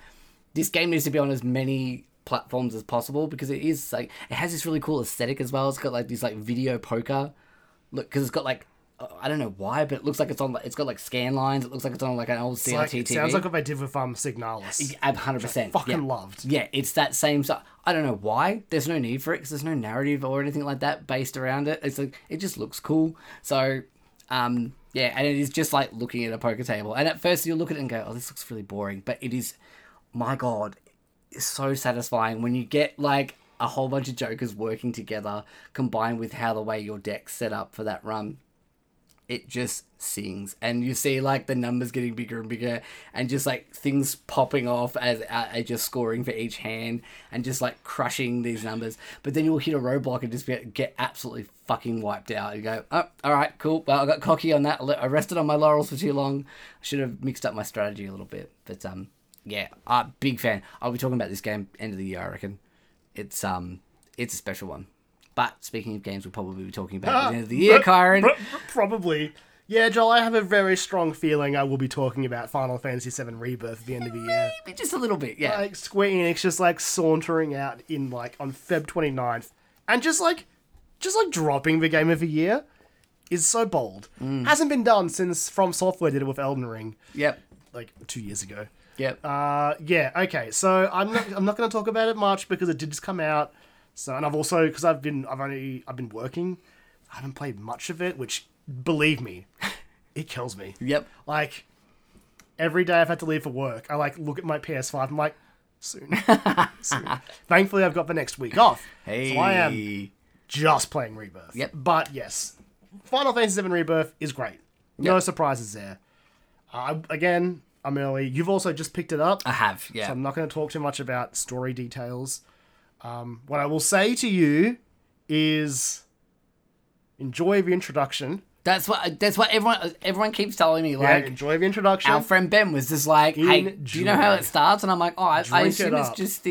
this game needs to be on as many platforms as possible, because it is like, it has this really cool aesthetic as well. It's got like this like video poker look, because it's got like, I don't know why, but it looks like it's got like scan lines. It looks like it's on like an old CRT It TV. sounds like what they did with Signalis. 100%. Fucking loved. Yeah, it's that same stuff. I don't know why. There's no need for it, because there's no narrative or anything like that based around it. It's like, it just looks cool. So, yeah, and it is just like looking at a poker table. And at first you'll look at it and go, oh, this looks really boring. But it is, my God, it's so satisfying when you get like a whole bunch of jokers working together, combined with how the way your deck's set up for that run. It just sings, and you see like the numbers getting bigger and bigger, and just like things popping off as just scoring for each hand, and just like crushing these numbers. But then you'll hit a roadblock and just get absolutely fucking wiped out. You go, oh, all right, cool. Well, I got cocky on that. I rested on my laurels for too long. I should have mixed up my strategy a little bit. But yeah, big fan. I'll be talking about this game end of the year, I reckon. It's a special one. But speaking of games, we'll probably be talking about at the end of the year, Kyron. Probably. Yeah, Joel, I have a very strong feeling I will be talking about Final Fantasy VII Rebirth at the end of the year. Just a little bit, yeah. Like, Square Enix just, like, sauntering out in, like, on Feb 29th. And just dropping the game of the year is so bold. Hasn't been done since From Software did it with Elden Ring. Yep. Like, 2 years ago. Yep. Yeah, okay. So, I'm not going to talk about it much because it did just come out. So, and I've also, because I've been working, I haven't played much of it, which, believe me, it kills me. Yep. Like, every day I've had to leave for work, I like look at my PS5, I'm like, soon. Thankfully, I've got the next week off. Hey. So I am just playing Rebirth. Yep. But yes, Final Fantasy VII Rebirth is great. No surprises there. Again, I'm early. You've also just picked it up. I have, yeah. So I'm not going to talk too much about story details. What I will say to you is enjoy the introduction. That's what everyone keeps telling me. Like, enjoy the introduction. Our friend Ben was just like, "Hey, do you know how it starts?" And I'm like, "Oh, I assume it's just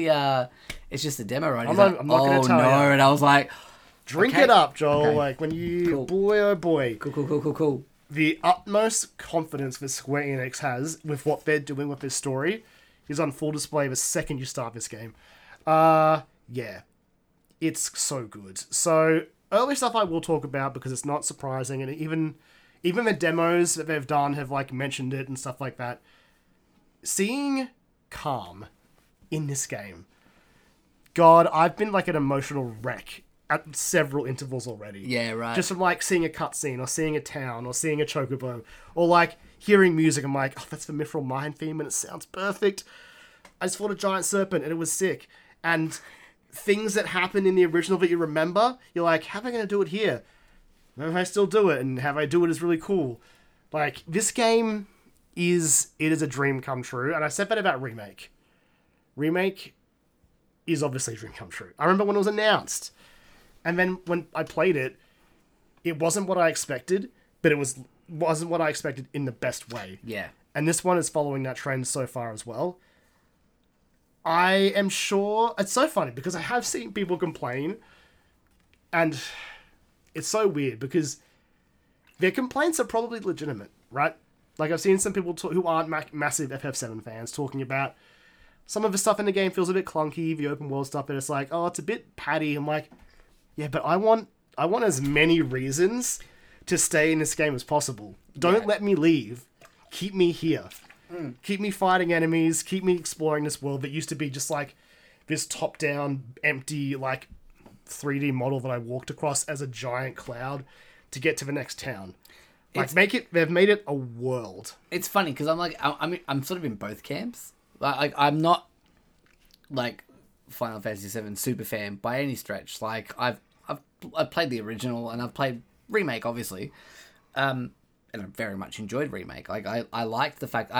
the demo, right?" I'm not going to tell you. And I was like, Drink okay. it up, Joel. Okay. Like when you, Cool. boy oh boy, Cool. the utmost confidence that Square Enix has with what they're doing with this story is on full display the second you start this game. Yeah, it's so good. So early stuff I will talk about because it's not surprising, and even the demos that they've done have like mentioned it and stuff like that. Seeing Calm in this game, God, I've been like an emotional wreck at several intervals already. Yeah, right. Just from like seeing a cutscene or seeing a town or seeing a chocobo or like hearing music. I'm like, oh, that's the Mithril Mine theme and it sounds perfect. I just fought a giant serpent and it was sick. And things that happened in the original that you remember, you're like, how am I going to do it here? How do I still do it? And how I do it is really cool. Like, this game is a dream come true. And I said that about Remake. Remake is obviously a dream come true. I remember when it was announced. And then when I played it, it wasn't what I expected, but it wasn't what I expected in the best way. Yeah. And this one is following that trend so far as well. I am sure... It's so funny because I have seen people complain and it's so weird because their complaints are probably legitimate, right? Like I've seen some people who aren't massive FF7 fans talking about some of the stuff in the game feels a bit clunky, the open world stuff, and it's like, oh, it's a bit patty. I'm like, yeah, but I want as many reasons to stay in this game as possible. Don't let me leave. Keep me here. Keep me fighting enemies. Keep me exploring this world that used to be just like this top-down, empty, like, 3D model that I walked across as a giant cloud to get to the next town. Like, they've made it a world. It's funny because I'm sort of in both camps. Like, I'm not like Final Fantasy VII super fan by any stretch. Like, I've played the original and I've played remake, obviously, and I very much enjoyed remake. Like, I liked the fact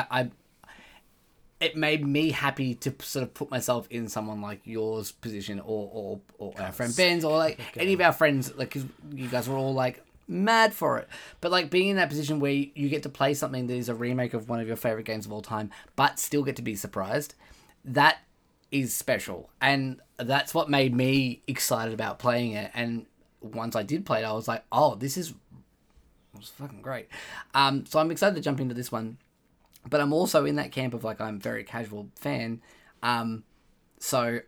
it made me happy to sort of put myself in someone like yours position or our friend Ben's or like any of our friends, like, because you guys were all like mad for it. But like being in that position where you get to play something that is a remake of one of your favorite games of all time, but still get to be surprised, that is special. And that's what made me excited about playing it. And once I did play it, I was like, oh, this was fucking great. So I'm excited to jump into this one. But I'm also in that camp of like, I'm a very casual fan. So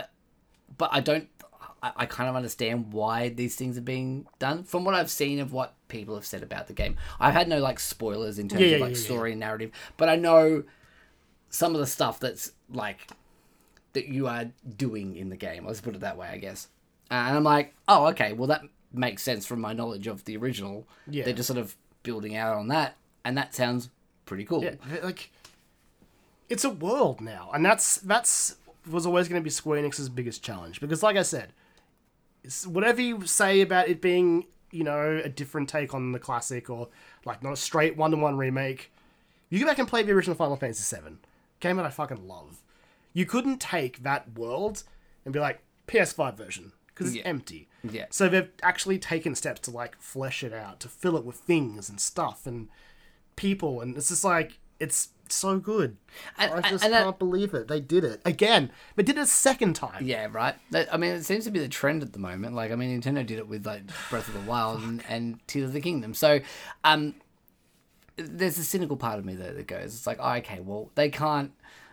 I kind of understand why these things are being done. From what I've seen of what people have said about the game, I've had no like spoilers in terms of story and narrative, but I know some of the stuff that's like that you are doing in the game. Let's put it that way, I guess. And I'm like, oh, okay, well that makes sense from my knowledge of the original. Yeah. They're just sort of building out on that, and that sounds pretty cool. Yeah, like it's a world now, and that's was always going to be Square Enix's biggest challenge, because like I said, whatever you say about it being, you know, a different take on the classic or like not a straight 1-to-1 remake, you go back and play the original Final Fantasy VII, game that I fucking love. You couldn't take that world and be like PS5 version because it's empty. Yeah. So they've actually taken steps to like flesh it out, to fill it with things and stuff and people, and it's just like, it's so good. I just can't believe it. They did it again. They did it a second time. Yeah, right. I mean, it seems to be the trend at the moment. Like, I mean, Nintendo did it with like Breath of the Wild and Tears of the Kingdom. So, there's a cynical part of me that goes, it's like, oh, okay, well, they can't.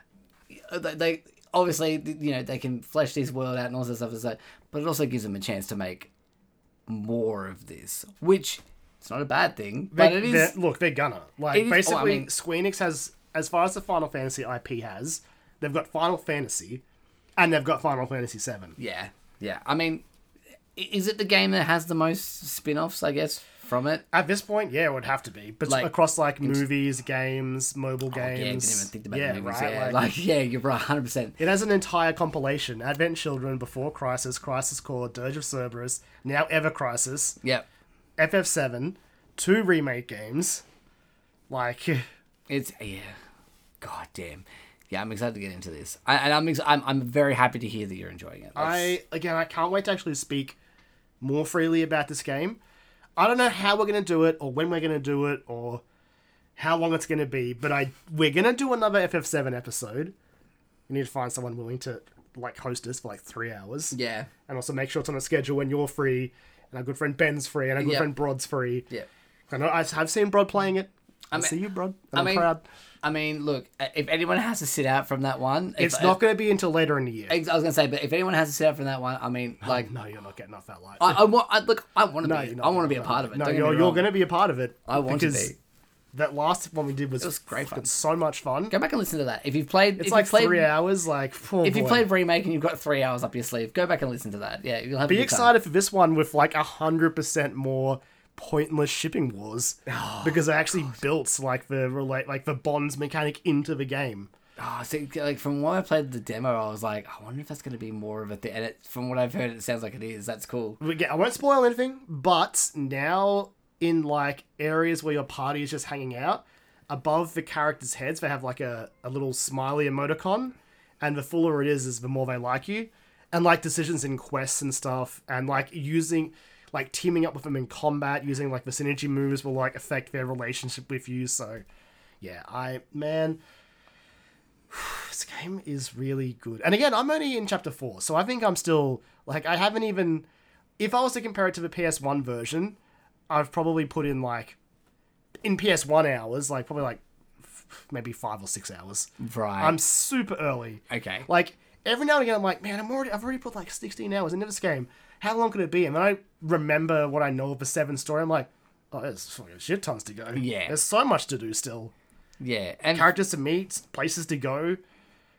They obviously, you know, they can flesh this world out and all this stuff, but it also gives them a chance to make more of this, which. It's not a bad thing, but it is... Look, they're gonna. Like, basically, Square Enix has, as far as the Final Fantasy IP has, they've got Final Fantasy, and they've got Final Fantasy VII. Yeah, yeah. I mean, is it the game that has the most spin-offs, I guess, from it? At this point, yeah, it would have to be. But like, across, like, movies, games, mobile games... Yeah, I didn't even think about the movies. Right? Yeah, like, yeah, you're right, 100%. It has an entire compilation. Advent Children, Before Crisis, Crisis Core, Dirge of Cerberus, now Ever Crisis. Yep. FF7, 2 remake games, like it's god damn, yeah. I'm excited to get into this, I'm very happy to hear that you're enjoying it. I can't wait to actually speak more freely about this game. I don't know how we're gonna do it, or when we're gonna do it, or how long it's gonna be, but we're gonna do another FF7 episode. We need to find someone willing to like host us for like 3 hours. Yeah, and also make sure it's on a schedule when you're free. And our good friend Ben's free, and our good friend Brod's free. Yeah. I know I've seen Brod playing it. I see you, Brod. I'm proud. I mean, look, if anyone has to sit out from that one... It's not going to be until later in the year. I was going to say, but if anyone has to sit out from that one, I mean, like... No, you're not getting off that light. I want to be a part of it. No, you're going to be a part of it. I want to be. That last one we did was great fun. So much fun. Go back and listen to that. If you've played... It's like 3 hours, like... If you played Remake and you've got 3 hours up your sleeve, go back and listen to that. Yeah, you'll have Be excited for this one with like 100% more pointless shipping wars. Because I actually built like the bonds mechanic into the game. Oh, see, like from when I played the demo, I was like, I wonder if that's going to be more of a thing. And from what I've heard, it sounds like it is. That's cool. I won't spoil anything, but now... in like areas where your party is just hanging out, above the characters' heads they have like a little smiley emoticon, and the fuller it is the more they like you, and like decisions in quests and stuff, and like teaming up with them in combat using like the synergy moves will like affect their relationship with you. So yeah, this game is really good. And again, I'm only in chapter 4, so I think I'm still like, I haven't even, if I was to compare it to the PS1 version, I've probably put in like, in PS1 hours, like probably like maybe 5 or 6 hours. Right. I'm super early. Okay. Like every now and again, I'm like, man, I've already put like 16 hours into this game. How long could it be? And then I remember what I know of the 7 story. I'm like, oh, there's fucking shit tons to go. Yeah. There's so much to do still. Yeah. And characters to meet, places to go.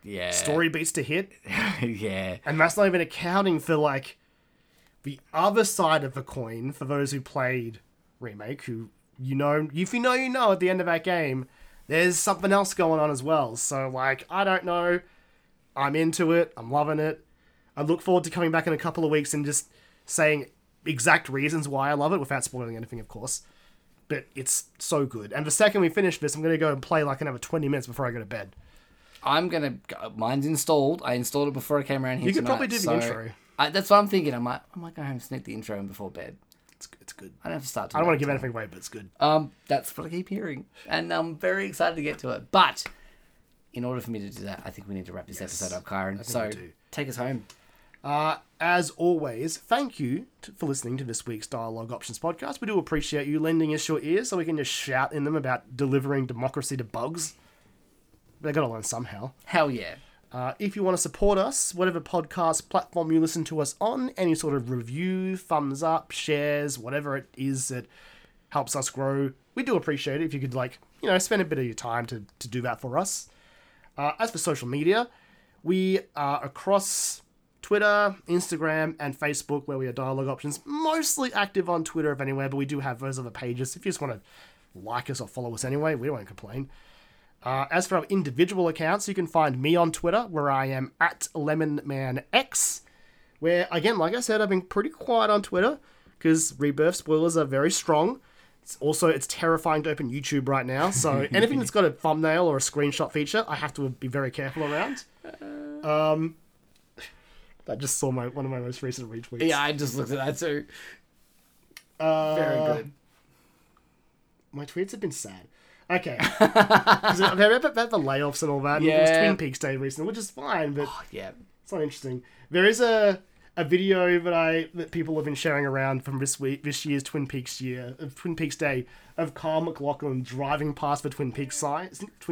Yeah. story beats to hit. Yeah. And that's not even accounting for, like, the other side of the coin for those who played Remake, who, if you know at the end of that game, there's something else going on as well. So, like, I don't know. I'm into it. I'm loving it. I look forward to coming back in a couple of weeks and just saying exact reasons why I love it without spoiling anything, of course. But it's so good. And the second we finish this, I'm going to go and play like another 20 minutes before I go to bed. Mine's installed. I installed it before I came around here. You could probably do the intro. That's what I'm thinking. I might go home and sneak the intro in before bed. It's good. I don't have to start. I don't want to give anything away, but it's good. That's what I keep hearing, and I'm very excited to get to it. But in order for me to do that, I think we need to wrap this episode up, Kyron. So take us home. As always, thank you for listening to this week's Dialogue Options podcast. We do appreciate you lending us your ears so we can just shout in them about delivering democracy to bugs. They got to learn somehow. Hell yeah. If you want to support us, whatever podcast platform you listen to us on, any sort of review, thumbs up, shares, whatever it is that helps us grow, we do appreciate it if you could, spend a bit of your time to do that for us. As for social media, we are across Twitter, Instagram, and Facebook, where we are Dialogue Options. Mostly active on Twitter, if anywhere, but we do have those other pages. If you just want to like us or follow us anyway, we won't complain. As for our individual accounts, you can find me on Twitter, where I am at LemonManX, where, again, like I said, I've been pretty quiet on Twitter, because Rebirth spoilers are very strong. It's terrifying to open YouTube right now, so anything that's got a thumbnail or a screenshot feature, I have to be very careful around. I just saw one of my most recent retweets. Yeah, I just looked at that too. Very good. My tweets have been sad. Okay. They're about the layoffs and all that. Yeah. It was Twin Peaks Day recently, which is fine, but Yeah. it's not interesting. There is a video that people have been sharing around from this year's Twin Peaks Day, of Carl McLaughlin driving past the Twin Peaks sign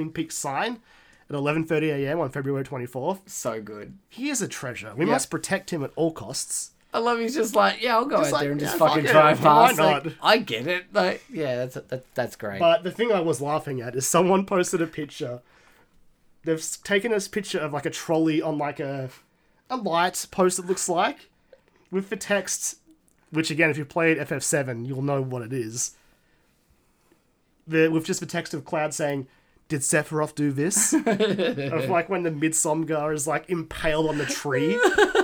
at 11:30 a.m. on February 24th. So good. He is a treasure. We must protect him at all costs. I love he's just like, yeah, I'll go out there and just fucking fuck it. drive Why past. not? Like, I get it. Like, yeah, that's great. But the thing I was laughing at is someone posted a picture. They've taken this picture of like a trolley on like a light post, it looks like, with the text, which again, if you played FF7, you'll know what it is. With just the text of Cloud saying, "Did Sephiroth do this?" Of like when the Midsomgar is like impaled on the tree.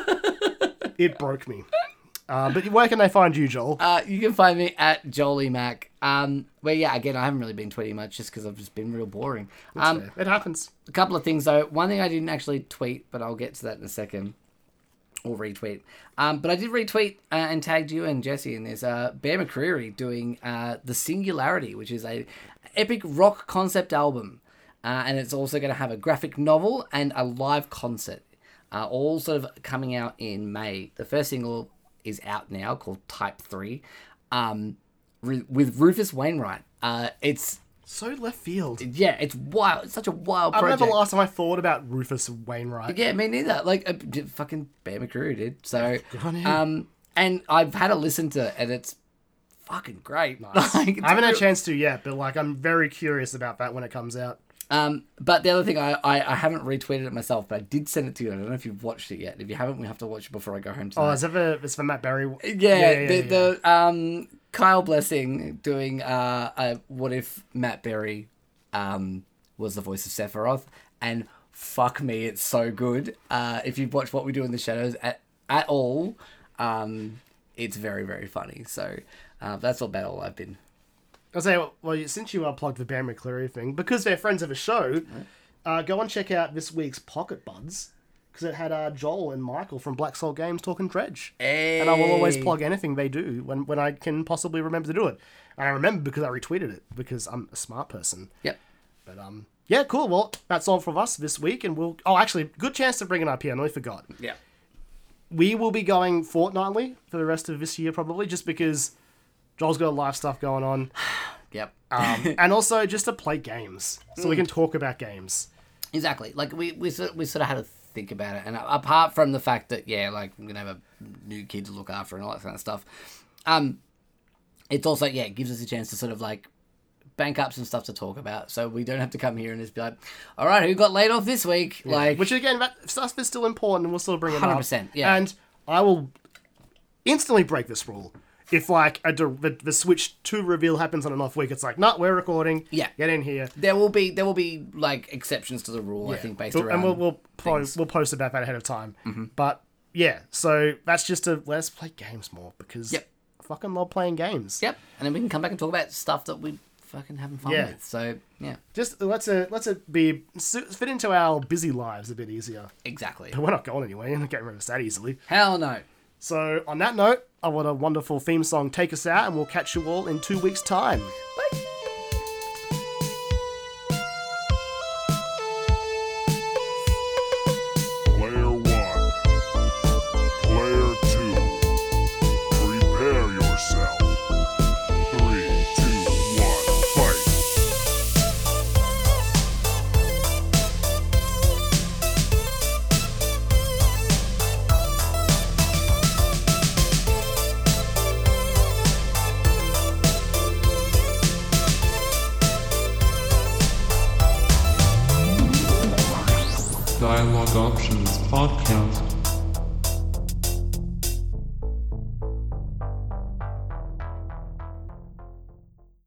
It broke me. But where can they find you, Joel? You can find me at Jolie Mac. Where, yeah, again, I haven't really been tweeting much just because I've just been real boring. It happens. A couple of things, though. One thing I didn't actually tweet, but I'll get to that in a second. Or retweet. But I did retweet and tagged you and Jesse in this. Bear McCreary doing The Singularity, which is a epic rock concept album. And it's also going to have a graphic novel and a live concert. All sort of coming out in May. The first single is out now, called Type 3, with Rufus Wainwright. It's so left field. Yeah, it's wild. It's such a wild I project. remember last time I thought about Rufus Wainwright. Yeah, me neither. Like, fucking Bear McCreary did. So, Good on him. and I've had a listen to it, and it's fucking great. Nice. Like, I haven't had a chance to yet, but like I'm very curious about that when it comes out. But the other thing, I haven't retweeted it myself, but I did send it to you. I don't know if you've watched it yet. If you haven't, we have to watch it before I go home tonight. Oh, it's for Matt Berry. Yeah, the Kyle Blessing doing what if Matt Berry was the voice of Sephiroth, and fuck me, it's so good. If you've watched What We Do in the Shadows at all, it's very, very funny. So that's about all I've been. I'll say, well, since you plugged the Bear McCreary thing, because they're friends of a show, go and check out this week's Pocket Buds, because it had Joel and Michael from Black Soul Games talking Dredge. Hey. And I will always plug anything they do when I can possibly remember to do it. And I remember because I retweeted it, because I'm a smart person. Yep. But, yeah, cool. Well, that's all from us this week, and we'll... Oh, actually, good chance to bring it up here. I nearly forgot. Yeah. We will be going fortnightly for the rest of this year, probably, just because Joel's got a lot of stuff going on. Yep. And also just to play games, so we can talk about games. Exactly. Like, we sort of had to think about it. And apart from the fact that, yeah, like, I'm going to have a new kid to look after and all that kind of stuff, it's also, yeah, it gives us a chance to sort of, like, bank up some stuff to talk about, so we don't have to come here and just be like, all right, who got laid off this week? Like, which again, that stuff is still important, and we'll still bring it up. 100%, yeah. And I will instantly break this rule. If, like, the Switch 2 reveal happens on an off week, it's like, nah, we're recording. Yeah. Get in here. There will be like exceptions to the rule, I think, based around. And we'll things. post about that ahead of time. But yeah, so that's just to let us play games more because I fucking love playing games. Yep, and then we can come back and talk about stuff that we fucking having fun with. So yeah, just let's it be fit into our busy lives a bit easier. exactly. But we're not going anywhere. You're not getting rid of us that easily. Hell no. So on that note, I want a wonderful theme song take us out, and we'll catch you all in 2 weeks' time. Bye. Player 1. Player 2. Prepare yourself. 3, 2, 1, fight. Dialogue Options Podcast.